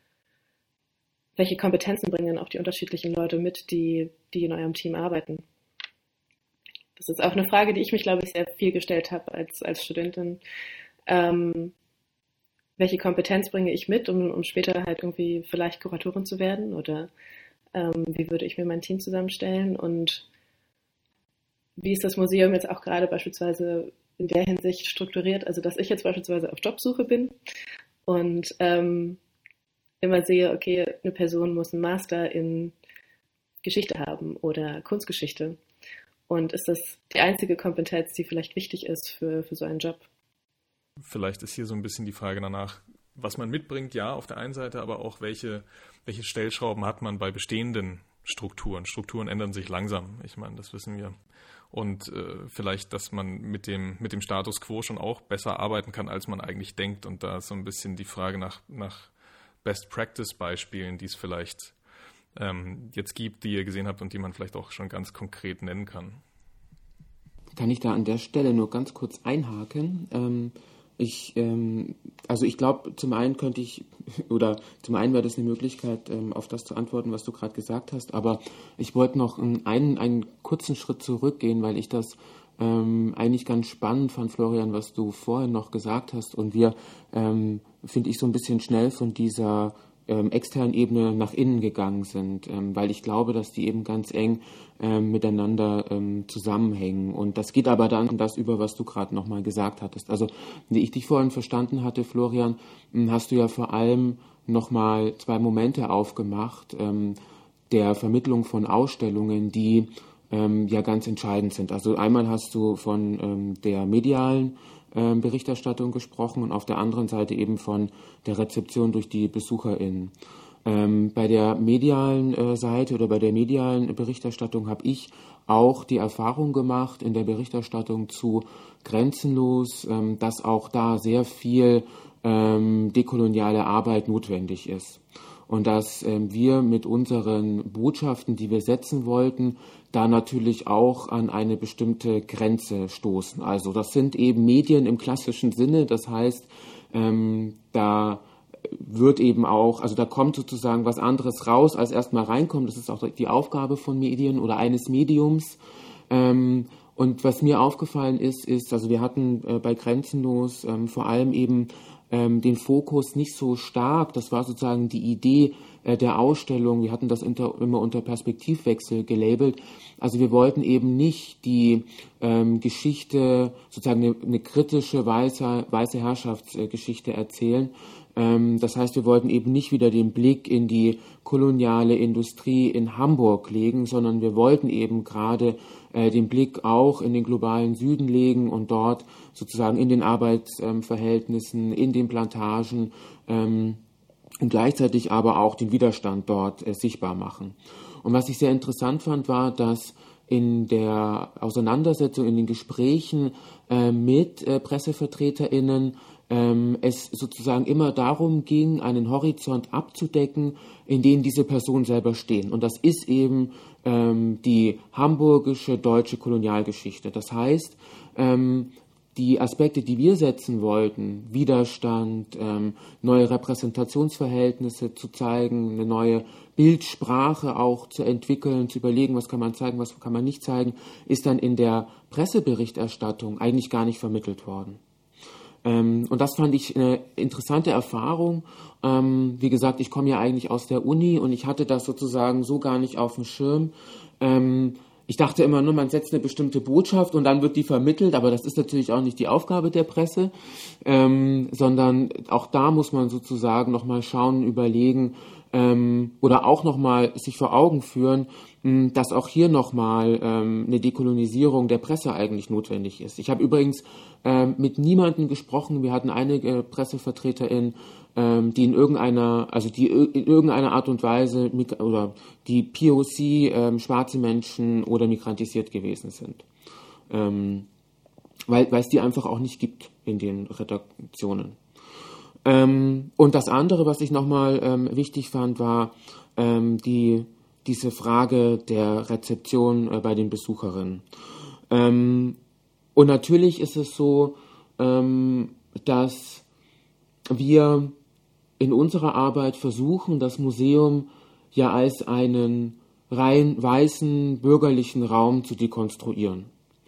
welche Kompetenzen bringen dann auch die unterschiedlichen Leute mit, die, die in eurem Team arbeiten? Das ist auch eine Frage, die ich mich, glaube ich, sehr viel gestellt habe als, als Studentin. Ähm, welche Kompetenz bringe ich mit, um, um später halt irgendwie vielleicht Kuratorin zu werden? Oder ähm, wie würde ich mir mein Team zusammenstellen? Und wie ist das Museum jetzt auch gerade beispielsweise in der Hinsicht strukturiert? Also, dass ich jetzt beispielsweise auf Jobsuche bin und ähm, immer sehe, okay, eine Person muss einen Master in Geschichte haben oder Kunstgeschichte. Und ist das die einzige Kompetenz, die vielleicht wichtig ist für, für so einen Job?
Vielleicht ist hier so ein bisschen die Frage danach, was man mitbringt, ja, auf der einen Seite, aber auch welche, welche Stellschrauben hat man bei bestehenden Strukturen. Strukturen ändern sich langsam, ich meine, das wissen wir. Und äh, vielleicht, dass man mit dem, mit dem Status quo schon auch besser arbeiten kann, als man eigentlich denkt. Und da ist so ein bisschen die Frage nach, nach Best-Practice-Beispielen, die es vielleicht ähm, jetzt gibt, die ihr gesehen habt und die man vielleicht auch schon ganz konkret nennen kann.
Kann ich da an der Stelle nur ganz kurz einhaken? Ähm, ich, ähm, also ich glaube, zum einen könnte ich, oder zum einen wäre das eine Möglichkeit, ähm, auf das zu antworten, was du gerade gesagt hast, aber ich wollte noch einen, einen kurzen Schritt zurückgehen, weil ich das ähm, eigentlich ganz spannend fand, Florian, was du vorhin noch gesagt hast, und wir, ähm, finde ich, so ein bisschen schnell von dieser ähm, externen Ebene nach innen gegangen sind, ähm, weil ich glaube, dass die eben ganz eng ähm, miteinander ähm, zusammenhängen. Und das geht aber dann das über, was du gerade nochmal gesagt hattest. Also, wie ich dich vorhin verstanden hatte, Florian, hast du ja vor allem nochmal zwei Momente aufgemacht, ähm, der Vermittlung von Ausstellungen, die ähm, ja ganz entscheidend sind. Also einmal hast du von ähm, der medialen ähm, Berichterstattung gesprochen und auf der anderen Seite eben von der Rezeption durch die BesucherInnen. Ähm, bei der medialen äh, Seite oder bei der medialen Berichterstattung habe ich auch die Erfahrung gemacht in der Berichterstattung zu Grenzenlos, ähm, dass auch da sehr viel ähm, dekoloniale Arbeit notwendig ist. Und dass ähm, wir mit unseren Botschaften, die wir setzen wollten, da natürlich auch an eine bestimmte Grenze stoßen. Also das sind eben Medien im klassischen Sinne, das heißt, ähm, da wird eben auch, also da kommt sozusagen was anderes raus, als erstmal reinkommt. Das ist auch die Aufgabe von Medien oder eines Mediums. Ähm, und was mir aufgefallen ist, ist, also wir hatten äh, bei Grenzenlos ähm, vor allem eben ähm, den Fokus nicht so stark. Das war sozusagen die Idee äh, der Ausstellung. Wir hatten das inter, immer unter Perspektivwechsel gelabelt. Also wir wollten eben nicht die ähm, Geschichte, sozusagen eine, eine kritische weiße, weiße Herrschaftsgeschichte erzählen. Ähm, das heißt, wir wollten eben nicht wieder den Blick in die koloniale Industrie in Hamburg legen, sondern wir wollten eben gerade äh, den Blick auch in den globalen Süden legen und dort sozusagen in den Arbeitsverhältnissen, in den Plantagen ähm, und gleichzeitig aber auch den Widerstand dort äh, sichtbar machen. Und was ich sehr interessant fand, war, dass in der Auseinandersetzung, in den Gesprächen äh, mit äh, PressevertreterInnen ähm, es sozusagen immer darum ging, einen Horizont abzudecken, in dem diese Personen selber stehen. Und das ist eben ähm, die hamburgische deutsche Kolonialgeschichte. Das heißt, ähm, die Aspekte, die wir setzen wollten, Widerstand, ähm, neue Repräsentationsverhältnisse zu zeigen, eine neue Bildsprache auch zu entwickeln, zu überlegen, was kann man zeigen, was kann man nicht zeigen, ist dann in der Presseberichterstattung eigentlich gar nicht vermittelt worden. Ähm, und das fand ich eine interessante Erfahrung. Ähm, wie gesagt, ich komme ja eigentlich aus der Uni und ich hatte das sozusagen so gar nicht auf dem Schirm. Ähm, Ich dachte immer nur, man setzt eine bestimmte Botschaft und dann wird die vermittelt, aber das ist natürlich auch nicht die Aufgabe der Presse, ähm, sondern auch da muss man sozusagen nochmal schauen, überlegen ähm, oder auch nochmal sich vor Augen führen, dass auch hier nochmal ähm, eine Dekolonisierung der Presse eigentlich notwendig ist. Ich habe übrigens ähm, mit niemandem gesprochen. Wir hatten einige PressevertreterInnen, ähm, die in irgendeiner, also die in irgendeiner Art und Weise oder die P O C, ähm, schwarze Menschen oder migrantisiert gewesen sind. Ähm, weil, weil es die einfach auch nicht gibt in den Redaktionen. Ähm, und das andere, was ich nochmal ähm, wichtig fand, war ähm, die diese Frage der Rezeption äh, bei den Besucherinnen. Ähm, und natürlich ist es so, ähm, dass wir in unserer Arbeit versuchen, das Museum ja als einen rein weißen bürgerlichen Raum zu dekonstruieren.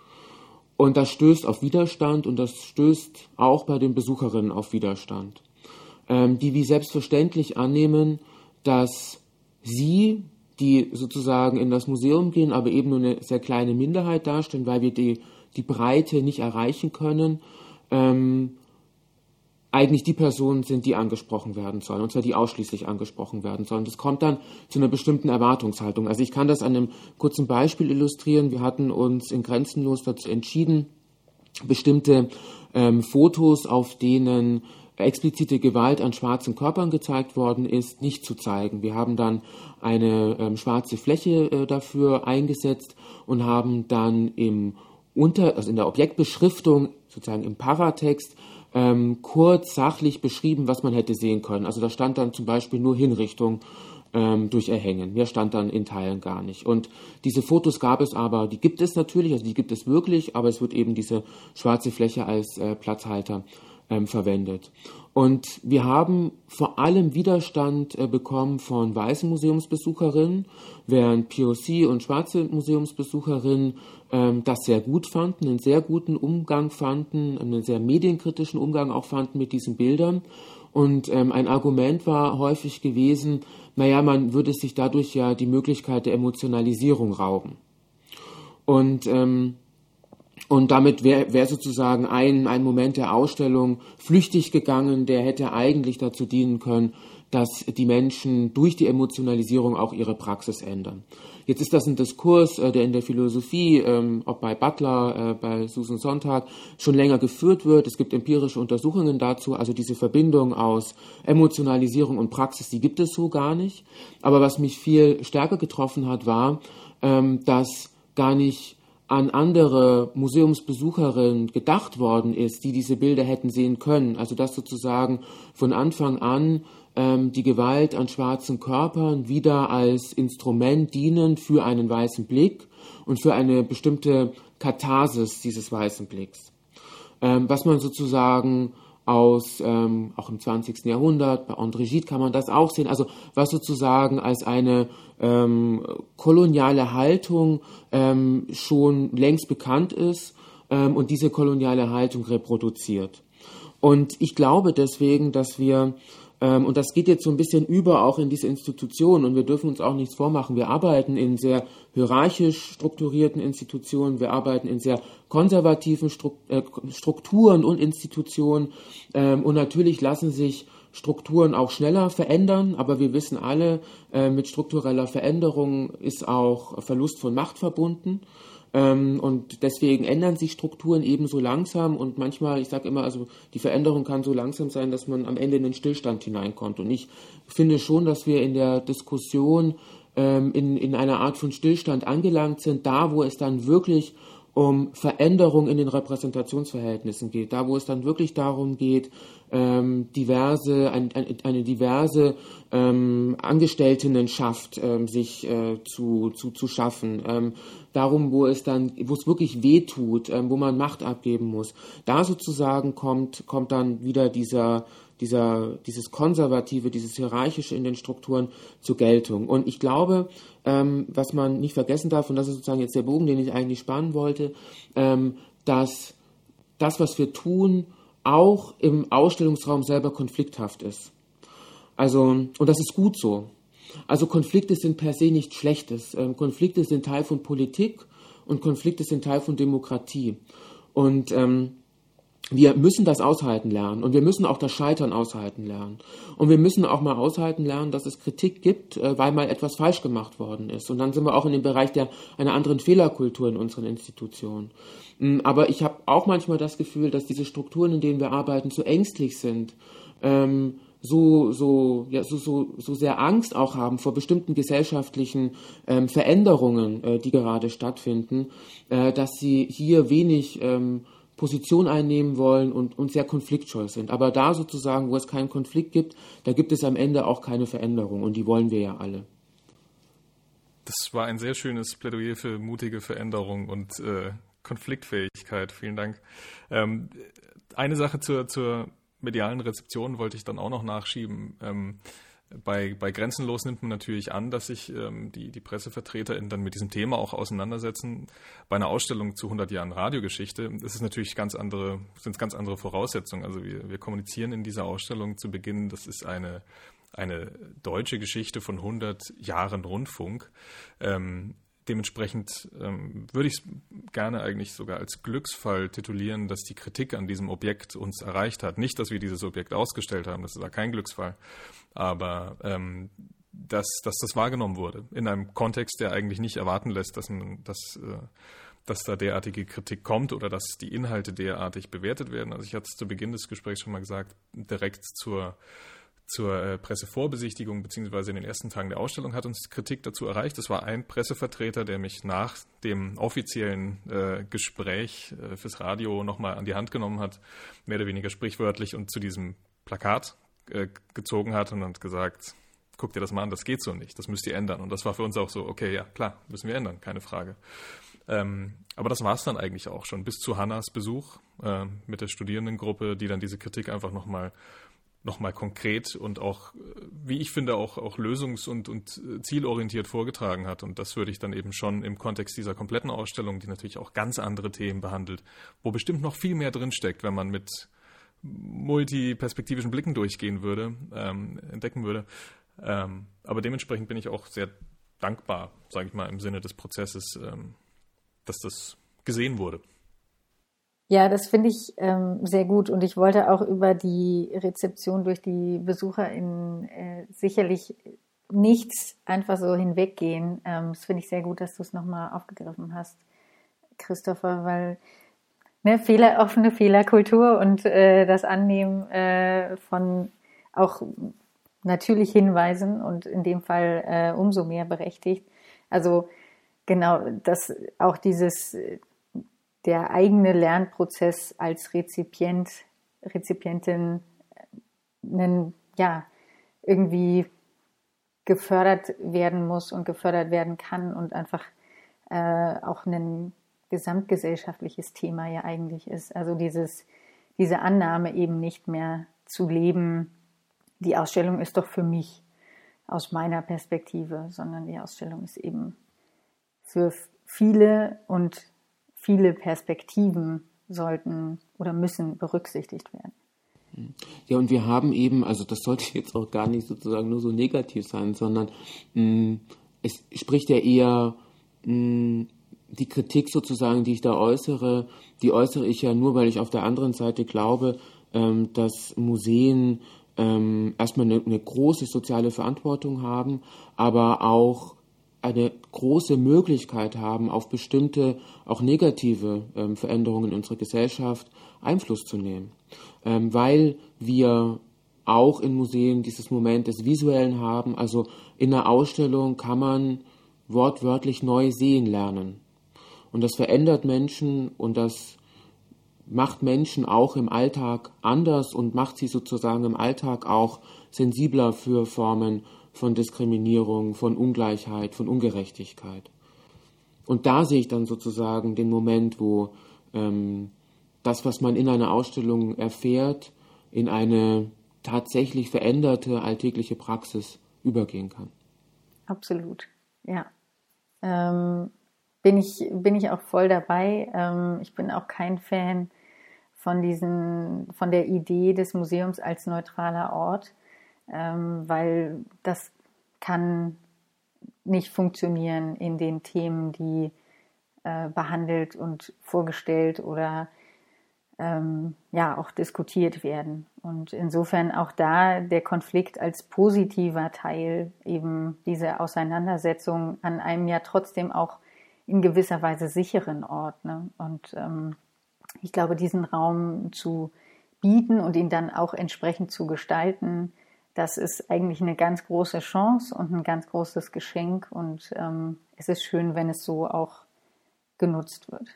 Und das stößt auf Widerstand und das stößt auch bei den Besucherinnen auf Widerstand, ähm, die wie selbstverständlich annehmen, dass sie, die sozusagen in das Museum gehen, aber eben nur eine sehr kleine Minderheit darstellen, weil wir die, die Breite nicht erreichen können, ähm, eigentlich die Personen sind, die angesprochen werden sollen, und zwar die ausschließlich angesprochen werden sollen. Das kommt dann zu einer bestimmten Erwartungshaltung. Also ich kann das an einem kurzen Beispiel illustrieren. Wir hatten uns in Grenzenlos dazu entschieden, bestimmte ähm, Fotos, auf denen explizite Gewalt an schwarzen Körpern gezeigt worden ist, nicht zu zeigen. Wir haben dann eine ähm, schwarze Fläche äh, dafür eingesetzt und haben dann im Unter, also in der Objektbeschriftung, sozusagen im Paratext, ähm, kurz sachlich beschrieben, was man hätte sehen können. Also da stand dann zum Beispiel nur Hinrichtung ähm, durch Erhängen. Mehr stand dann in Teilen gar nicht. Und diese Fotos gab es aber, die gibt es natürlich, also die gibt es wirklich, aber es wird eben diese schwarze Fläche als äh, Platzhalter Ähm, verwendet. Und wir haben vor allem Widerstand äh, bekommen von weißen Museumsbesucherinnen, während P O C und schwarze Museumsbesucherinnen ähm, das sehr gut fanden, einen sehr guten Umgang fanden, einen sehr medienkritischen Umgang auch fanden mit diesen Bildern. Und ähm, ein Argument war häufig gewesen, naja, man würde sich dadurch ja die Möglichkeit der Emotionalisierung rauben. Und ähm, Und damit wäre wär sozusagen ein, ein Moment der Ausstellung flüchtig gegangen, der hätte eigentlich dazu dienen können, dass die Menschen durch die Emotionalisierung auch ihre Praxis ändern. Jetzt ist das ein Diskurs, äh, der in der Philosophie, ähm, ob bei Butler, äh, bei Susan Sontag, schon länger geführt wird. Es gibt empirische Untersuchungen dazu, also diese Verbindung aus Emotionalisierung und Praxis, die gibt es so gar nicht. Aber was mich viel stärker getroffen hat, war, ähm, dass gar nicht an andere Museumsbesucherinnen gedacht worden ist, die diese Bilder hätten sehen können. Also dass sozusagen von Anfang an ähm, die Gewalt an schwarzen Körpern wieder als Instrument dienen für einen weißen Blick und für eine bestimmte Katharsis dieses weißen Blicks. Ähm, was man sozusagen aus, ähm, auch im zwanzigsten Jahrhundert, bei André Gide kann man das auch sehen, also was sozusagen als eine ähm, koloniale Haltung ähm, schon längst bekannt ist ähm, und diese koloniale Haltung reproduziert. Und ich glaube deswegen, dass wir, ähm, und das geht jetzt so ein bisschen über auch in diese Institutionen, und wir dürfen uns auch nichts vormachen, wir arbeiten in sehr hierarchisch strukturierten Institutionen, wir arbeiten in sehr konservativen Strukturen und Institutionen, ähm, und natürlich lassen sich Strukturen auch schneller verändern, aber wir wissen alle, äh, mit struktureller Veränderung ist auch Verlust von Macht verbunden. Ähm, und deswegen ändern sich Strukturen ebenso langsam, und manchmal, ich sage immer, also die Veränderung kann so langsam sein, dass man am Ende in den Stillstand hineinkommt. Und ich finde schon, dass wir in der Diskussion ähm, in, in einer Art von Stillstand angelangt sind, da wo es dann wirklich um Veränderung in den Repräsentationsverhältnissen geht, da wo es dann wirklich darum geht, ähm, diverse, ein, ein, eine diverse ähm, Angestelltenschaft ähm, sich äh, zu, zu, zu schaffen, ähm, darum, wo es dann, wo es wirklich weh tut, ähm, wo man Macht abgeben muss. Da sozusagen kommt, kommt dann wieder dieser, dieser, dieses Konservative, dieses Hierarchische in den Strukturen zur Geltung. Und ich glaube, ähm, was man nicht vergessen darf, und das ist sozusagen jetzt der Bogen, den ich eigentlich spannen wollte, ähm, dass das, was wir tun, auch im Ausstellungsraum selber konflikthaft ist. Also, und das ist gut so. Also Konflikte sind per se nichts Schlechtes. Ähm, Konflikte sind Teil von Politik und Konflikte sind Teil von Demokratie. Und ähm, wir müssen das aushalten lernen und wir müssen auch das Scheitern aushalten lernen. Und wir müssen auch mal aushalten lernen, dass es Kritik gibt, weil mal etwas falsch gemacht worden ist. Und dann sind wir auch in dem Bereich der einer anderen Fehlerkultur in unseren Institutionen. Aber ich habe auch manchmal das Gefühl, dass diese Strukturen, in denen wir arbeiten, zu ängstlich sind, ähm, so so ja so so so sehr Angst auch haben vor bestimmten gesellschaftlichen ähm, Veränderungen, äh, die gerade stattfinden, äh, dass sie hier wenig ähm, Position einnehmen wollen und, und sehr konfliktscheu sind. Aber da sozusagen, wo es keinen Konflikt gibt, da gibt es am Ende auch keine Veränderung und die wollen wir ja alle.
Das war ein sehr schönes Plädoyer für mutige Veränderung und äh, Konfliktfähigkeit. Vielen Dank. Ähm, eine Sache zur, zur medialen Rezeption wollte ich dann auch noch nachschieben. Ähm, Bei, bei Grenzenlos nimmt man natürlich an, dass sich ähm, die, die PressevertreterInnen dann mit diesem Thema auch auseinandersetzen. Bei einer Ausstellung zu hundert Jahren Radiogeschichte ist es natürlich ganz andere, sind es ganz andere Voraussetzungen. Also wir, wir kommunizieren in dieser Ausstellung zu Beginn, das ist eine, eine deutsche Geschichte von hundert Jahren Rundfunk. Ähm, Dementsprechend ähm, würde ich es gerne eigentlich sogar als Glücksfall titulieren, dass die Kritik an diesem Objekt uns erreicht hat. Nicht, dass wir dieses Objekt ausgestellt haben, das war kein Glücksfall, aber ähm, dass, dass das wahrgenommen wurde in einem Kontext, der eigentlich nicht erwarten lässt, dass, man, dass, äh, dass da derartige Kritik kommt oder dass die Inhalte derartig bewertet werden. Also ich hatte es zu Beginn des Gesprächs schon mal gesagt, direkt zur Zur äh, Pressevorbesichtigung beziehungsweise in den ersten Tagen der Ausstellung hat uns Kritik dazu erreicht. Es war ein Pressevertreter, der mich nach dem offiziellen äh, Gespräch äh, fürs Radio nochmal an die Hand genommen hat, mehr oder weniger sprichwörtlich, und zu diesem Plakat äh, gezogen hat und hat gesagt, guck dir das mal an, das geht so nicht, das müsst ihr ändern. Und das war für uns auch so, okay, ja klar, müssen wir ändern, keine Frage. Ähm, aber das war es dann eigentlich auch schon, bis zu Hannas Besuch äh, mit der Studierendengruppe, die dann diese Kritik einfach nochmal nochmal konkret und auch, wie ich finde, auch, auch lösungs- und, und zielorientiert vorgetragen hat. Und das würde ich dann eben schon im Kontext dieser kompletten Ausstellung, die natürlich auch ganz andere Themen behandelt, wo bestimmt noch viel mehr drinsteckt, wenn man mit multiperspektivischen Blicken durchgehen würde, ähm, entdecken würde. Ähm, aber dementsprechend bin ich auch sehr dankbar, sage ich mal, im Sinne des Prozesses, ähm, dass das gesehen wurde.
Ja, das finde ich ähm, sehr gut, und ich wollte auch über die Rezeption durch die BesucherInnen äh, sicherlich nichts einfach so hinweggehen. Ähm, das finde ich sehr gut, dass du es nochmal aufgegriffen hast, Christopher, weil ne, Fehler, offene Fehlerkultur und äh, das Annehmen äh, von auch natürlich Hinweisen und in dem Fall äh, umso mehr berechtigt. Also genau, dass auch dieses der eigene Lernprozess als Rezipient, Rezipientin einen, ja, irgendwie gefördert werden muss und gefördert werden kann und einfach äh, auch ein gesamtgesellschaftliches Thema ja eigentlich ist. Also dieses, diese Annahme eben nicht mehr zu leben, die Ausstellung ist doch für mich aus meiner Perspektive, sondern die Ausstellung ist eben für viele, und viele Perspektiven sollten oder müssen berücksichtigt werden.
Ja, und wir haben eben, also das sollte jetzt auch gar nicht sozusagen nur so negativ sein, sondern mh, es spricht ja eher mh, die Kritik sozusagen, die ich da äußere, die äußere ich ja nur, weil ich auf der anderen Seite glaube, ähm, dass Museen ähm, erstmal eine, eine große soziale Verantwortung haben, aber auch eine große Möglichkeit haben, auf bestimmte, auch negative ähm, Veränderungen in unserer Gesellschaft Einfluss zu nehmen. Ähm, weil wir auch in Museen dieses Moment des Visuellen haben. Also in einer Ausstellung kann man wortwörtlich neu sehen lernen. Und das verändert Menschen und das macht Menschen auch im Alltag anders und macht sie sozusagen im Alltag auch sensibler für Formen von Diskriminierung, von Ungleichheit, von Ungerechtigkeit. Und da sehe ich dann sozusagen den Moment, wo ähm, das, was man in einer Ausstellung erfährt, in eine tatsächlich veränderte alltägliche Praxis übergehen kann.
Absolut, ja. Ähm, bin ich, bin ich auch voll dabei. Ähm, ich bin auch kein Fan von diesen, von der Idee des Museums als neutraler Ort, ähm, weil das kann nicht funktionieren in den Themen, die äh, behandelt und vorgestellt oder ähm, ja auch diskutiert werden. Und insofern auch da der Konflikt als positiver Teil, eben diese Auseinandersetzung an einem ja trotzdem auch in gewisser Weise sicheren Ort. Ne? Und ähm, ich glaube, diesen Raum zu bieten und ihn dann auch entsprechend zu gestalten, das ist eigentlich eine ganz große Chance und ein ganz großes Geschenk. Und ähm, es ist schön, wenn es so auch genutzt wird.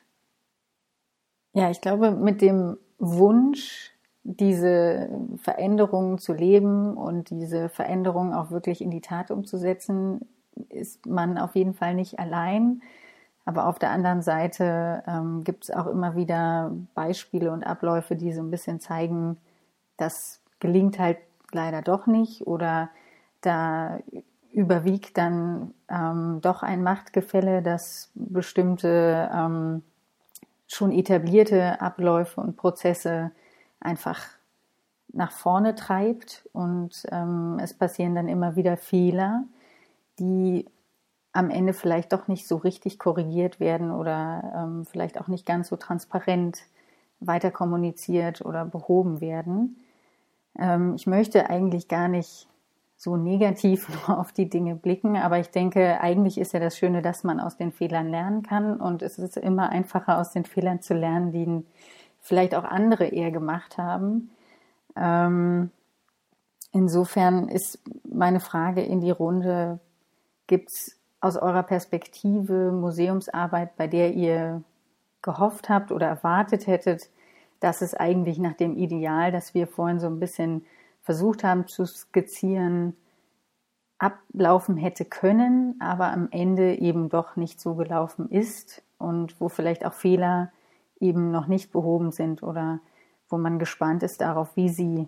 Ja, ich glaube, mit dem Wunsch, diese Veränderungen zu leben und diese Veränderungen auch wirklich in die Tat umzusetzen, ist man auf jeden Fall nicht allein. Aber auf der anderen Seite ähm, gibt es auch immer wieder Beispiele und Abläufe, die so ein bisschen zeigen, das gelingt halt leider doch nicht oder da überwiegt dann ähm, doch ein Machtgefälle, das bestimmte ähm, schon etablierte Abläufe und Prozesse einfach nach vorne treibt und ähm, es passieren dann immer wieder Fehler, die am Ende vielleicht doch nicht so richtig korrigiert werden oder ähm, vielleicht auch nicht ganz so transparent weiter kommuniziert oder behoben werden. Ähm, ich möchte eigentlich gar nicht so negativ nur auf die Dinge blicken, aber ich denke, eigentlich ist ja das Schöne, dass man aus den Fehlern lernen kann und es ist immer einfacher, aus den Fehlern zu lernen, die vielleicht auch andere eher gemacht haben. Ähm, insofern ist meine Frage in die Runde, gibt es aus eurer Perspektive Museumsarbeit, bei der ihr gehofft habt oder erwartet hättet, dass es eigentlich nach dem Ideal, das wir vorhin so ein bisschen versucht haben zu skizzieren, ablaufen hätte können, aber am Ende eben doch nicht so gelaufen ist und wo vielleicht auch Fehler eben noch nicht behoben sind oder wo man gespannt ist darauf, wie sie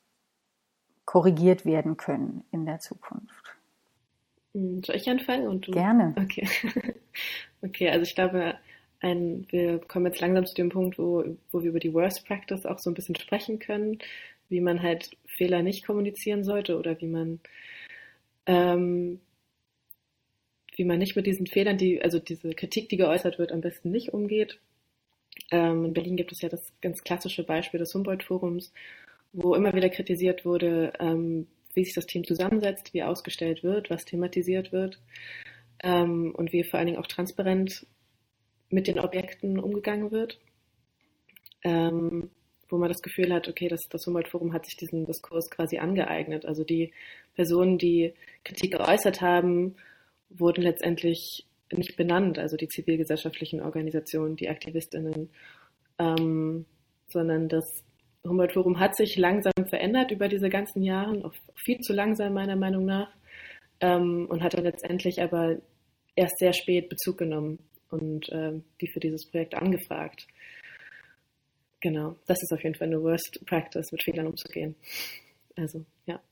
korrigiert werden können in der Zukunft.
Soll ich anfangen? Und du?
Gerne.
Okay. Okay, also ich glaube, ein, wir kommen jetzt langsam zu dem Punkt, wo, wo wir über die Worst Practice auch so ein bisschen sprechen können, wie man halt Fehler nicht kommunizieren sollte oder wie man ähm, wie man nicht mit diesen Fehlern, die, also diese Kritik, die geäußert wird, am besten nicht umgeht. Ähm, in Berlin gibt es ja das ganz klassische Beispiel des Humboldt-Forums, wo immer wieder kritisiert wurde, ähm, wie sich das Team zusammensetzt, wie ausgestellt wird, was thematisiert wird ähm, und wie vor allen Dingen auch transparent mit den Objekten umgegangen wird, ähm, wo man das Gefühl hat, okay, das, das Humboldt-Forum hat sich diesen Diskurs quasi angeeignet. Also die Personen, die Kritik geäußert haben, wurden letztendlich nicht benannt, also die zivilgesellschaftlichen Organisationen, die AktivistInnen, ähm, sondern das Humboldt-Forum hat sich langsam verändert über diese ganzen Jahre, auch viel zu langsam meiner Meinung nach, ähm, und hat dann letztendlich aber erst sehr spät Bezug genommen und äh, die für dieses Projekt angefragt. Genau, das ist auf jeden Fall eine Worst Practice, mit Fehlern umzugehen. Also, ja.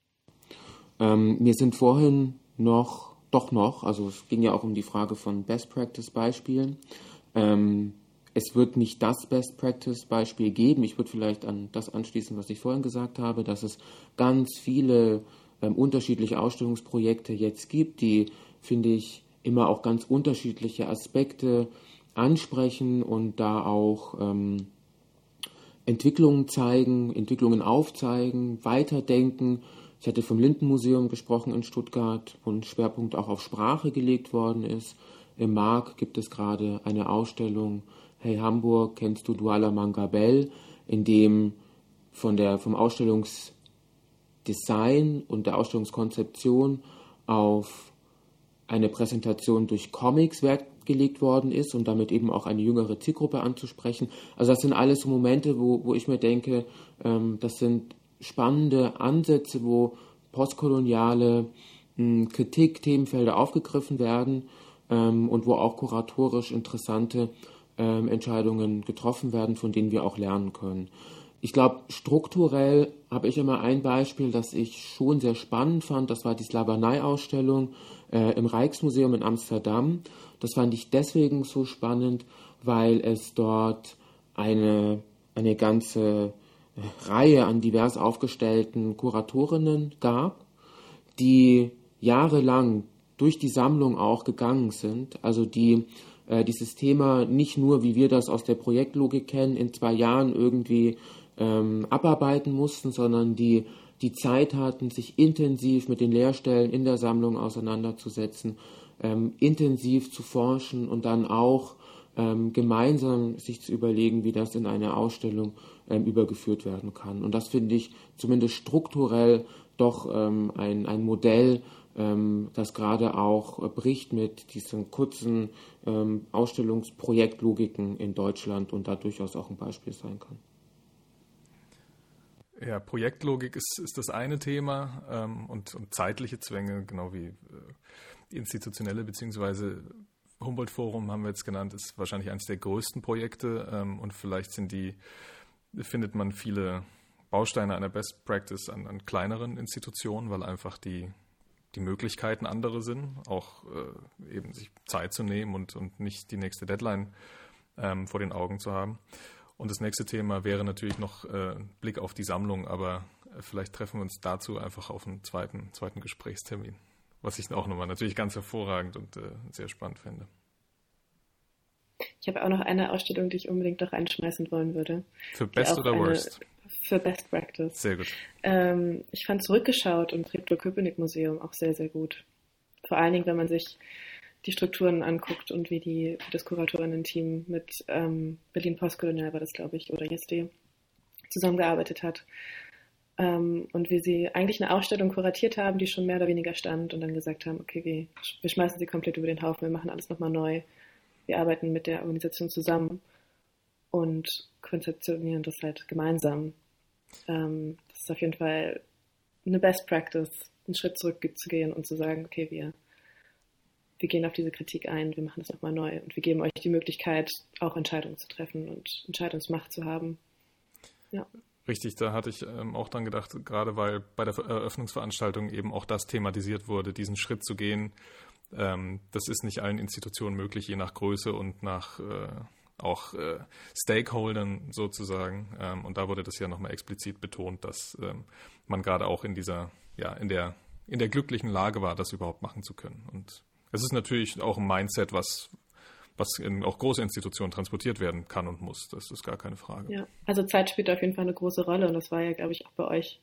Ähm, mir sind vorhin noch, doch noch, also es ging ja auch um die Frage von Best Practice Beispielen, ähm, es wird nicht das Best-Practice-Beispiel geben. Ich würde vielleicht an das anschließen, was ich vorhin gesagt habe, dass es ganz viele ähm, unterschiedliche Ausstellungsprojekte jetzt gibt, die, finde ich, immer auch ganz unterschiedliche Aspekte ansprechen und da auch ähm, Entwicklungen zeigen, Entwicklungen aufzeigen, weiterdenken. Ich hatte vom Lindenmuseum gesprochen in Stuttgart, wo ein Schwerpunkt auch auf Sprache gelegt worden ist. Im Mark gibt es gerade eine Ausstellung Hey Hamburg, kennst du Douala Mangabell, in dem von der, vom Ausstellungsdesign und der Ausstellungskonzeption auf eine Präsentation durch Comics Wert gelegt worden ist und damit eben auch eine jüngere Zielgruppe anzusprechen. Also das sind alles so Momente, wo, wo ich mir denke, ähm, das sind spannende Ansätze, wo postkoloniale mh, Kritik, Themenfelder aufgegriffen werden ähm, und wo auch kuratorisch interessante ähm, Entscheidungen getroffen werden, von denen wir auch lernen können. Ich glaube, strukturell habe ich immer ein Beispiel, das ich schon sehr spannend fand. Das war die Slawanei-Ausstellung äh, im Rijksmuseum in Amsterdam. Das fand ich deswegen so spannend, weil es dort eine, eine ganze Reihe an divers aufgestellten Kuratorinnen gab, die jahrelang durch die Sammlung auch gegangen sind, also die äh, dieses Thema nicht nur, wie wir das aus der Projektlogik kennen, in zwei Jahren irgendwie ähm, abarbeiten mussten, sondern die die Zeit hatten, sich intensiv mit den Leerstellen in der Sammlung auseinanderzusetzen, ähm, intensiv zu forschen und dann auch ähm, gemeinsam sich zu überlegen, wie das in eine Ausstellung ähm, übergeführt werden kann. Und das finde ich zumindest strukturell doch ähm, ein, ein Modell, ähm, das gerade auch äh, bricht mit diesen kurzen ähm, Ausstellungsprojektlogiken in Deutschland und da durchaus auch ein Beispiel sein kann.
Ja, Projektlogik ist, ist das eine Thema ähm, und, und zeitliche Zwänge, genau wie äh, institutionelle beziehungsweise Humboldt-Forum haben wir jetzt genannt, ist wahrscheinlich eines der größten Projekte ähm, und vielleicht sind die, findet man viele Bausteine einer Best Practice an, an kleineren Institutionen, weil einfach die, die Möglichkeiten andere sind, auch äh, eben sich Zeit zu nehmen und, und nicht die nächste Deadline ähm, vor den Augen zu haben. Und das nächste Thema wäre natürlich noch äh, Blick auf die Sammlung, aber äh, vielleicht treffen wir uns dazu einfach auf einen zweiten, zweiten Gesprächstermin, was ich auch nochmal natürlich ganz hervorragend und äh, sehr spannend fände.
Ich habe auch noch eine Ausstellung, die ich unbedingt noch reinschmeißen wollen würde.
Für Best oder
eine,
Worst?
Für Best Practice.
Sehr gut.
Ähm, ich fand Zurückgeschaut im Treptow-Köpenick-Museum auch sehr, sehr gut. Vor allen Dingen, wenn man sich die Strukturen anguckt und wie, die, wie das Kuratorinnen-Team mit ähm, Berlin Postkolonial war das, glaube ich, oder I S D zusammengearbeitet hat. Ähm, und wie sie eigentlich eine Ausstellung kuratiert haben, die schon mehr oder weniger stand und dann gesagt haben, okay, wir, wir schmeißen sie komplett über den Haufen, wir machen alles nochmal neu. Wir arbeiten mit der Organisation zusammen und konzeptionieren das halt gemeinsam. Ähm, das ist auf jeden Fall eine Best Practice, einen Schritt zurück zu gehen und zu sagen, okay, wir wir gehen auf diese Kritik ein, wir machen das nochmal neu und wir geben euch die Möglichkeit, auch Entscheidungen zu treffen und Entscheidungsmacht zu haben. Ja.
Richtig, da hatte ich ähm, auch dran gedacht, gerade weil bei der Eröffnungsveranstaltung eben auch das thematisiert wurde, diesen Schritt zu gehen. Ähm, das ist nicht allen Institutionen möglich, je nach Größe und nach äh, auch äh, Stakeholdern sozusagen. Ähm, und da wurde das ja nochmal explizit betont, dass ähm, man gerade auch in dieser, ja, in der, in der glücklichen Lage war, das überhaupt machen zu können. Und es ist natürlich auch ein Mindset, was, was in auch große Institutionen transportiert werden kann und muss. Das ist gar keine Frage.
Ja, also Zeit spielt auf jeden Fall eine große Rolle und das war ja, glaube ich, auch bei euch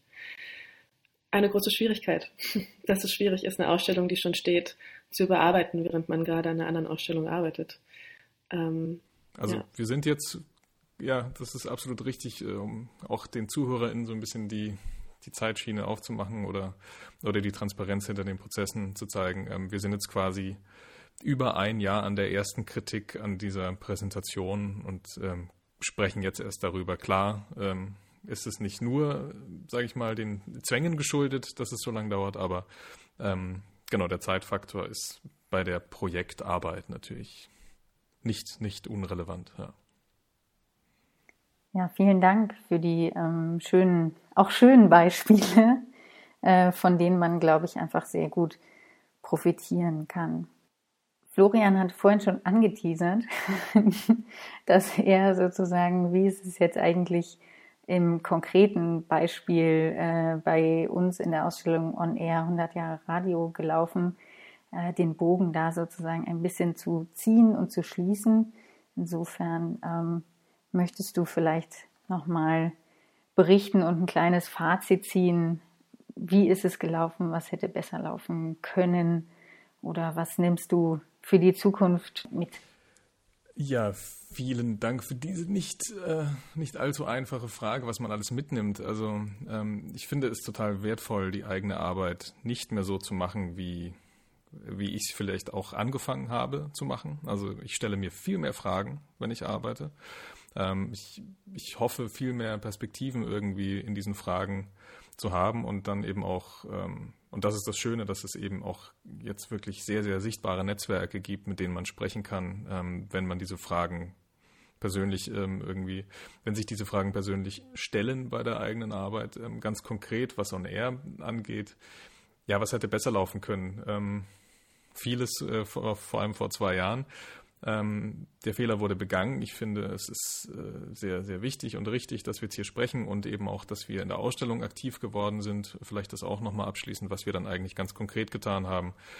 eine große Schwierigkeit, dass es schwierig ist, eine Ausstellung, die schon steht, zu überarbeiten, während man gerade an einer anderen Ausstellung arbeitet. Ähm,
also
ja.
wir sind jetzt, ja, das ist absolut richtig, um auch den ZuhörerInnen so ein bisschen die die Zeitschiene aufzumachen oder, oder die Transparenz hinter den Prozessen zu zeigen. Ähm, wir sind jetzt quasi über ein Jahr an der ersten Kritik an dieser Präsentation und ähm, sprechen jetzt erst darüber. Klar, ähm, ist es nicht nur, sage ich mal, den Zwängen geschuldet, dass es so lange dauert, aber ähm, genau, der Zeitfaktor ist bei der Projektarbeit natürlich nicht, nicht unrelevant. Ja.
Ja, vielen Dank für die ähm, schönen, auch schönen Beispiele, äh, von denen man, glaube ich, einfach sehr gut profitieren kann. Florian hat vorhin schon angeteasert, dass er sozusagen, wie ist es jetzt eigentlich im konkreten Beispiel äh, bei uns in der Ausstellung On Air hundert Jahre Radio gelaufen, äh, den Bogen da sozusagen ein bisschen zu ziehen und zu schließen. Insofern ähm, möchtest du vielleicht nochmal berichten und ein kleines Fazit ziehen? Wie ist es gelaufen? Was hätte besser laufen können? Oder was nimmst du für die Zukunft mit?
Ja, vielen Dank für diese nicht, äh, nicht allzu einfache Frage, was man alles mitnimmt. Also ähm, ich finde es total wertvoll, die eigene Arbeit nicht mehr so zu machen, wie, wie ich es vielleicht auch angefangen habe zu machen. Also ich stelle mir viel mehr Fragen, wenn ich arbeite. Ähm, ich, ich hoffe, viel mehr Perspektiven irgendwie in diesen Fragen zu haben und dann eben auch, ähm, und das ist das Schöne, dass es eben auch jetzt wirklich sehr, sehr sichtbare Netzwerke gibt, mit denen man sprechen kann, ähm, wenn man diese Fragen persönlich ähm, irgendwie, wenn sich diese Fragen persönlich stellen bei der eigenen Arbeit, ähm, ganz konkret, was On Air angeht. Ja, was hätte besser laufen können? Ähm, vieles, äh, vor, vor allem vor zwei Jahren. Ähm, der Fehler wurde begangen. Ich finde, es ist äh, sehr, sehr wichtig und richtig, dass wir jetzt hier sprechen und eben auch, dass wir in der Ausstellung aktiv geworden sind. Vielleicht das auch nochmal abschließend, was wir dann eigentlich ganz konkret getan haben.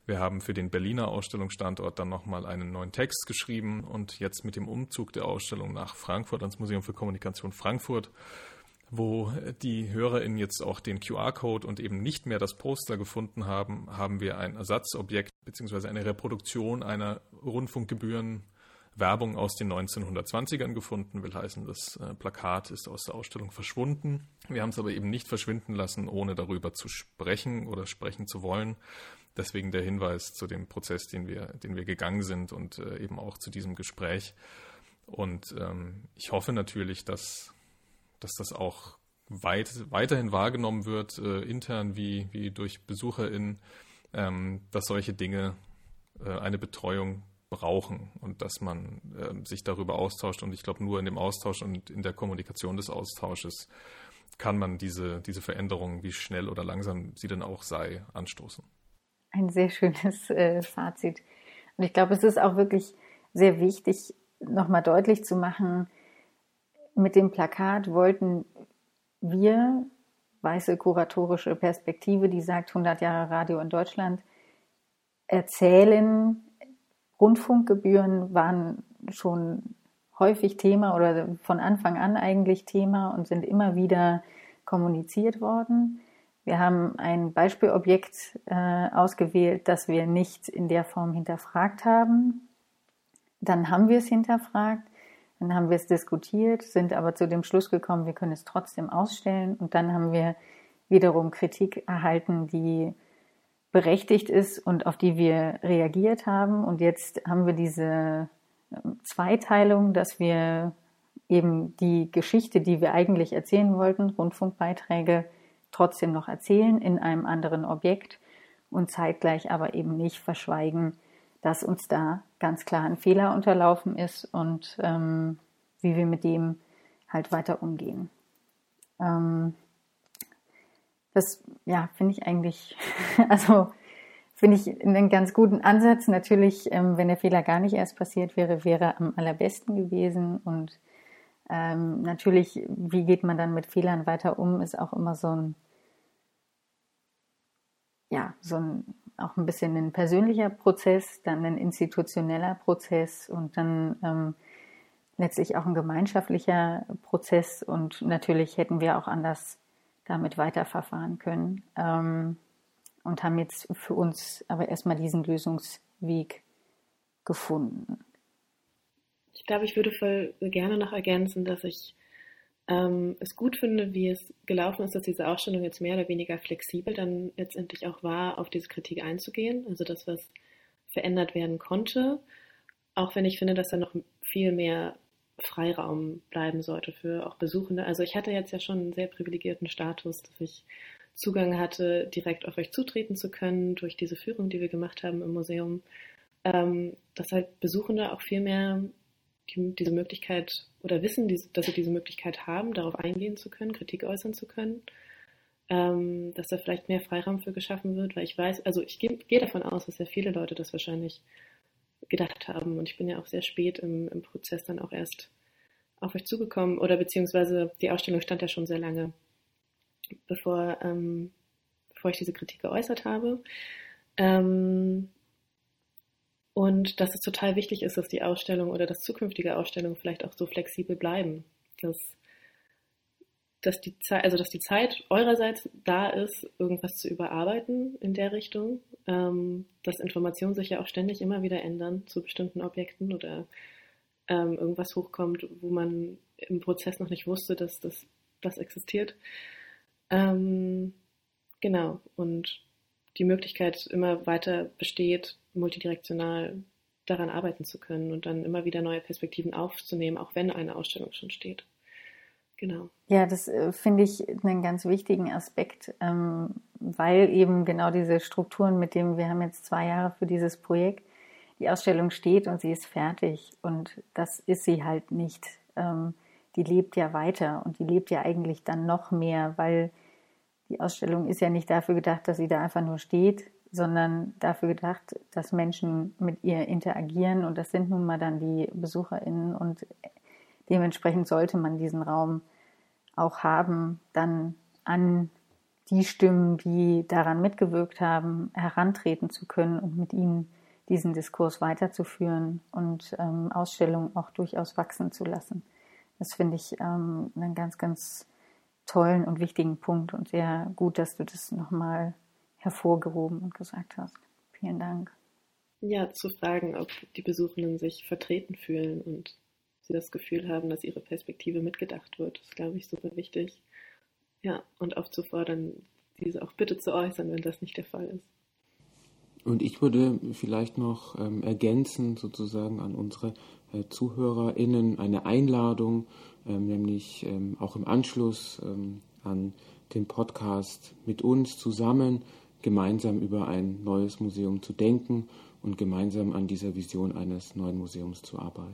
Wir haben für den Berliner Ausstellungsstandort dann nochmal einen neuen Text geschrieben und jetzt mit dem Umzug der Ausstellung nach Frankfurt ans Museum für Kommunikation Frankfurt, wo die HörerInnen jetzt auch den Q R-Code und eben nicht mehr das Poster gefunden haben, haben wir ein Ersatzobjekt bzw. eine Reproduktion einer Rundfunkgebühren-Werbung aus den neunzehnhundertzwanzigern gefunden. Will heißen, das Plakat ist aus der Ausstellung verschwunden. Wir haben es aber eben nicht verschwinden lassen, ohne darüber zu sprechen oder sprechen zu wollen. Deswegen der Hinweis zu dem Prozess, den wir, den wir gegangen sind und äh, eben auch zu diesem Gespräch. Und ähm, ich hoffe natürlich, dass, dass das auch weit, weiterhin wahrgenommen wird, äh, intern wie, wie durch BesucherInnen, ähm, dass solche Dinge äh, eine Betreuung brauchen und dass man äh, sich darüber austauscht. Und ich glaube, nur in dem Austausch und in der Kommunikation des Austausches kann man diese, diese Veränderungen, wie schnell oder langsam sie denn auch sei, anstoßen.
Ein sehr schönes äh, Fazit. Und ich glaube, es ist auch wirklich sehr wichtig, nochmal deutlich zu machen, mit dem Plakat wollten wir, weiße kuratorische Perspektive, die sagt hundert Jahre Radio in Deutschland, erzählen, Rundfunkgebühren waren schon häufig Thema oder von Anfang an eigentlich Thema und sind immer wieder kommuniziert worden. Wir haben ein Beispielobjekt äh, ausgewählt, das wir nicht in der Form hinterfragt haben. Dann haben wir es hinterfragt, dann haben wir es diskutiert, sind aber zu dem Schluss gekommen, wir können es trotzdem ausstellen. Und dann haben wir wiederum Kritik erhalten, die berechtigt ist und auf die wir reagiert haben. Und jetzt haben wir diese Zweiteilung, dass wir eben die Geschichte, die wir eigentlich erzählen wollten, Rundfunkbeiträge, trotzdem noch erzählen in einem anderen Objekt und zeitgleich aber eben nicht verschweigen, dass uns da ganz klar ein Fehler unterlaufen ist und ähm, wie wir mit dem halt weiter umgehen. Ähm, das, ja, finde ich eigentlich, also finde ich einen ganz guten Ansatz. Natürlich, ähm, wenn der Fehler gar nicht erst passiert wäre, wäre am allerbesten gewesen. Und ähm, natürlich, wie geht man dann mit Fehlern weiter um, ist auch immer so ein, ja, so ein, auch ein bisschen ein persönlicher Prozess, dann ein institutioneller Prozess und dann ähm, letztlich auch ein gemeinschaftlicher Prozess. Und natürlich hätten wir auch anders damit weiterverfahren können. Ähm, und haben jetzt für uns aber erstmal diesen Lösungsweg gefunden.
Ich glaube, ich würde voll gerne noch ergänzen, dass ich ähm, es gut finde, wie es gelaufen ist, dass diese Ausstellung jetzt mehr oder weniger flexibel dann letztendlich auch war, auf diese Kritik einzugehen. Also das, was verändert werden konnte, auch wenn ich finde, dass da noch viel mehr Freiraum bleiben sollte für auch Besuchende. Also ich hatte jetzt ja schon einen sehr privilegierten Status, dass ich Zugang hatte, direkt auf euch zutreten zu können, durch diese Führung, die wir gemacht haben im Museum, ähm, dass halt Besuchende auch viel mehr die, diese Möglichkeit oder wissen, die, dass sie diese Möglichkeit haben, darauf eingehen zu können, Kritik äußern zu können, ähm, dass da vielleicht mehr Freiraum für geschaffen wird, weil ich weiß, also ich gehe, gehe davon aus, dass sehr viele Leute das wahrscheinlich gedacht haben und ich bin ja auch sehr spät im, im Prozess dann auch erst auf euch zugekommen oder beziehungsweise die Ausstellung stand ja schon sehr lange, bevor, ähm, bevor ich diese Kritik geäußert habe. Ähm, und dass es total wichtig ist, dass die Ausstellung oder dass zukünftige Ausstellungen vielleicht auch so flexibel bleiben, dass, dass, die, Zeit, also dass die Zeit eurerseits da ist, irgendwas zu überarbeiten in der Richtung, ähm, dass Informationen sich ja auch ständig immer wieder ändern zu bestimmten Objekten oder ähm, irgendwas hochkommt, wo man im Prozess noch nicht wusste, dass das, das existiert. Ähm, genau, und die Möglichkeit immer weiter besteht, multidirektional daran arbeiten zu können und dann immer wieder neue Perspektiven aufzunehmen, auch wenn eine Ausstellung schon steht. Genau.
Ja, das äh, finde ich einen ganz wichtigen Aspekt, ähm, weil eben genau diese Strukturen, mit denen wir haben jetzt zwei Jahre für dieses Projekt, die Ausstellung steht und sie ist fertig und das ist sie halt nicht. Ähm, die lebt ja weiter und die lebt ja eigentlich dann noch mehr, weil die Ausstellung ist ja nicht dafür gedacht, dass sie da einfach nur steht, sondern dafür gedacht, dass Menschen mit ihr interagieren und das sind nun mal dann die BesucherInnen und dementsprechend sollte man diesen Raum auch haben, dann an die Stimmen, die daran mitgewirkt haben, herantreten zu können und mit ihnen diesen Diskurs weiterzuführen und ähm, Ausstellungen auch durchaus wachsen zu lassen. Das finde ich ähm, einen ganz, ganz tollen und wichtigen Punkt und sehr gut, dass du das nochmal hervorgehoben und gesagt hast. Vielen Dank.
Ja, zu fragen, ob die Besuchenden sich vertreten fühlen und sie das Gefühl haben, dass ihre Perspektive mitgedacht wird, ist, glaube ich, super wichtig. Ja, und aufzufordern, diese auch bitte zu äußern, wenn das nicht der Fall ist.
Und ich würde vielleicht noch ähm, ergänzen, sozusagen an unsere äh, ZuhörerInnen eine Einladung, ähm, nämlich ähm, auch im Anschluss ähm, an den Podcast mit uns zusammen gemeinsam über ein neues Museum zu denken und gemeinsam an dieser Vision eines neuen Museums zu arbeiten.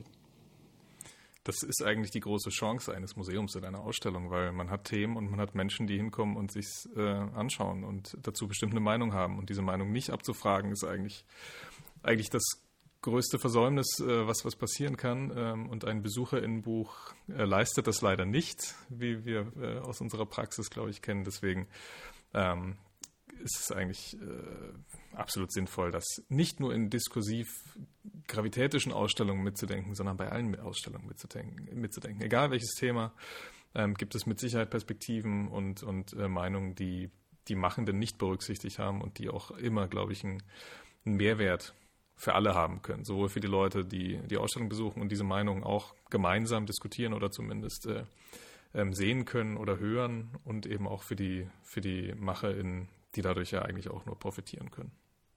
Das ist eigentlich die große Chance eines Museums in einer Ausstellung, weil man hat Themen und man hat Menschen, die hinkommen und sich äh, anschauen und dazu bestimmt eine Meinung haben. Und diese Meinung nicht abzufragen, ist eigentlich, eigentlich das größte Versäumnis, äh, was, was passieren kann. Ähm, und ein BesucherInnenbuch äh, leistet das leider nicht, wie wir äh, aus unserer Praxis, glaube ich, kennen. Deswegen ähm, ist es eigentlich äh, absolut sinnvoll, das nicht nur in diskursiv gravitätischen Ausstellungen mitzudenken, sondern bei allen Ausstellungen mitzudenken. mitzudenken. Egal welches Thema, ähm, gibt es mit Sicherheit Perspektiven und, und äh, Meinungen, die die Machenden nicht berücksichtigt haben und die auch immer, glaube ich, einen, einen Mehrwert für alle haben können. Sowohl für die Leute, die die Ausstellung besuchen und diese Meinungen auch gemeinsam diskutieren oder zumindest äh, ähm, sehen können oder hören und eben auch für die, für die MacherInnen, die dadurch ja eigentlich auch nur profitieren können.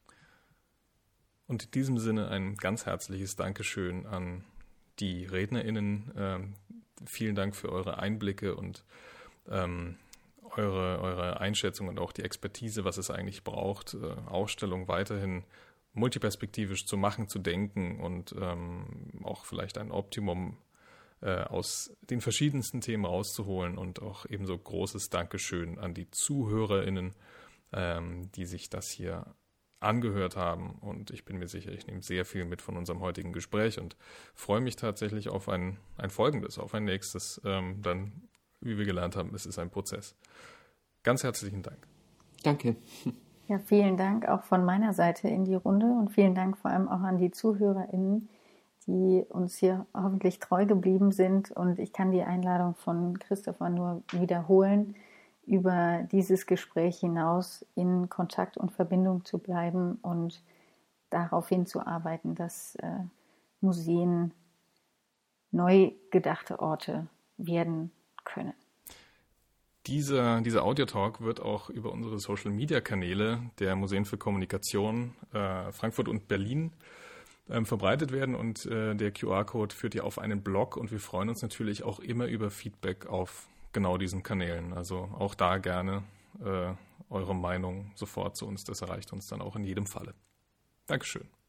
Und in diesem Sinne ein ganz herzliches Dankeschön an die RednerInnen. Ähm, vielen Dank für eure Einblicke und ähm, eure, eure Einschätzung und auch die Expertise, was es eigentlich braucht, äh, Ausstellungen weiterhin multiperspektivisch zu machen, zu denken und ähm, auch vielleicht ein Optimum äh, aus den verschiedensten Themen rauszuholen und auch ebenso großes Dankeschön an die ZuhörerInnen, ähm, die sich das hier angehört haben, und ich bin mir sicher, ich nehme sehr viel mit von unserem heutigen Gespräch und freue mich tatsächlich auf ein, ein folgendes, auf ein nächstes. Ähm, dann, wie wir gelernt haben, es ist ein Prozess. Ganz herzlichen Dank.
Danke.
Ja, vielen Dank auch von meiner Seite in die Runde und vielen Dank vor allem auch an die ZuhörerInnen, die uns hier hoffentlich treu geblieben sind, und ich kann die Einladung von Christopher nur wiederholen, über dieses Gespräch hinaus in Kontakt und Verbindung zu bleiben und darauf hinzuarbeiten, dass äh, Museen neu gedachte Orte werden können.
Dieser, dieser Audiotalk wird auch über unsere Social-Media-Kanäle der Museen für Kommunikation äh, Frankfurt und Berlin ähm, verbreitet werden, und äh, der Q R-Code führt ja auf einen Blog, und wir freuen uns natürlich auch immer über Feedback auf genau diesen Kanälen. Also auch da gerne äh, eure Meinung sofort zu uns. Das erreicht uns dann auch in jedem Falle. Dankeschön.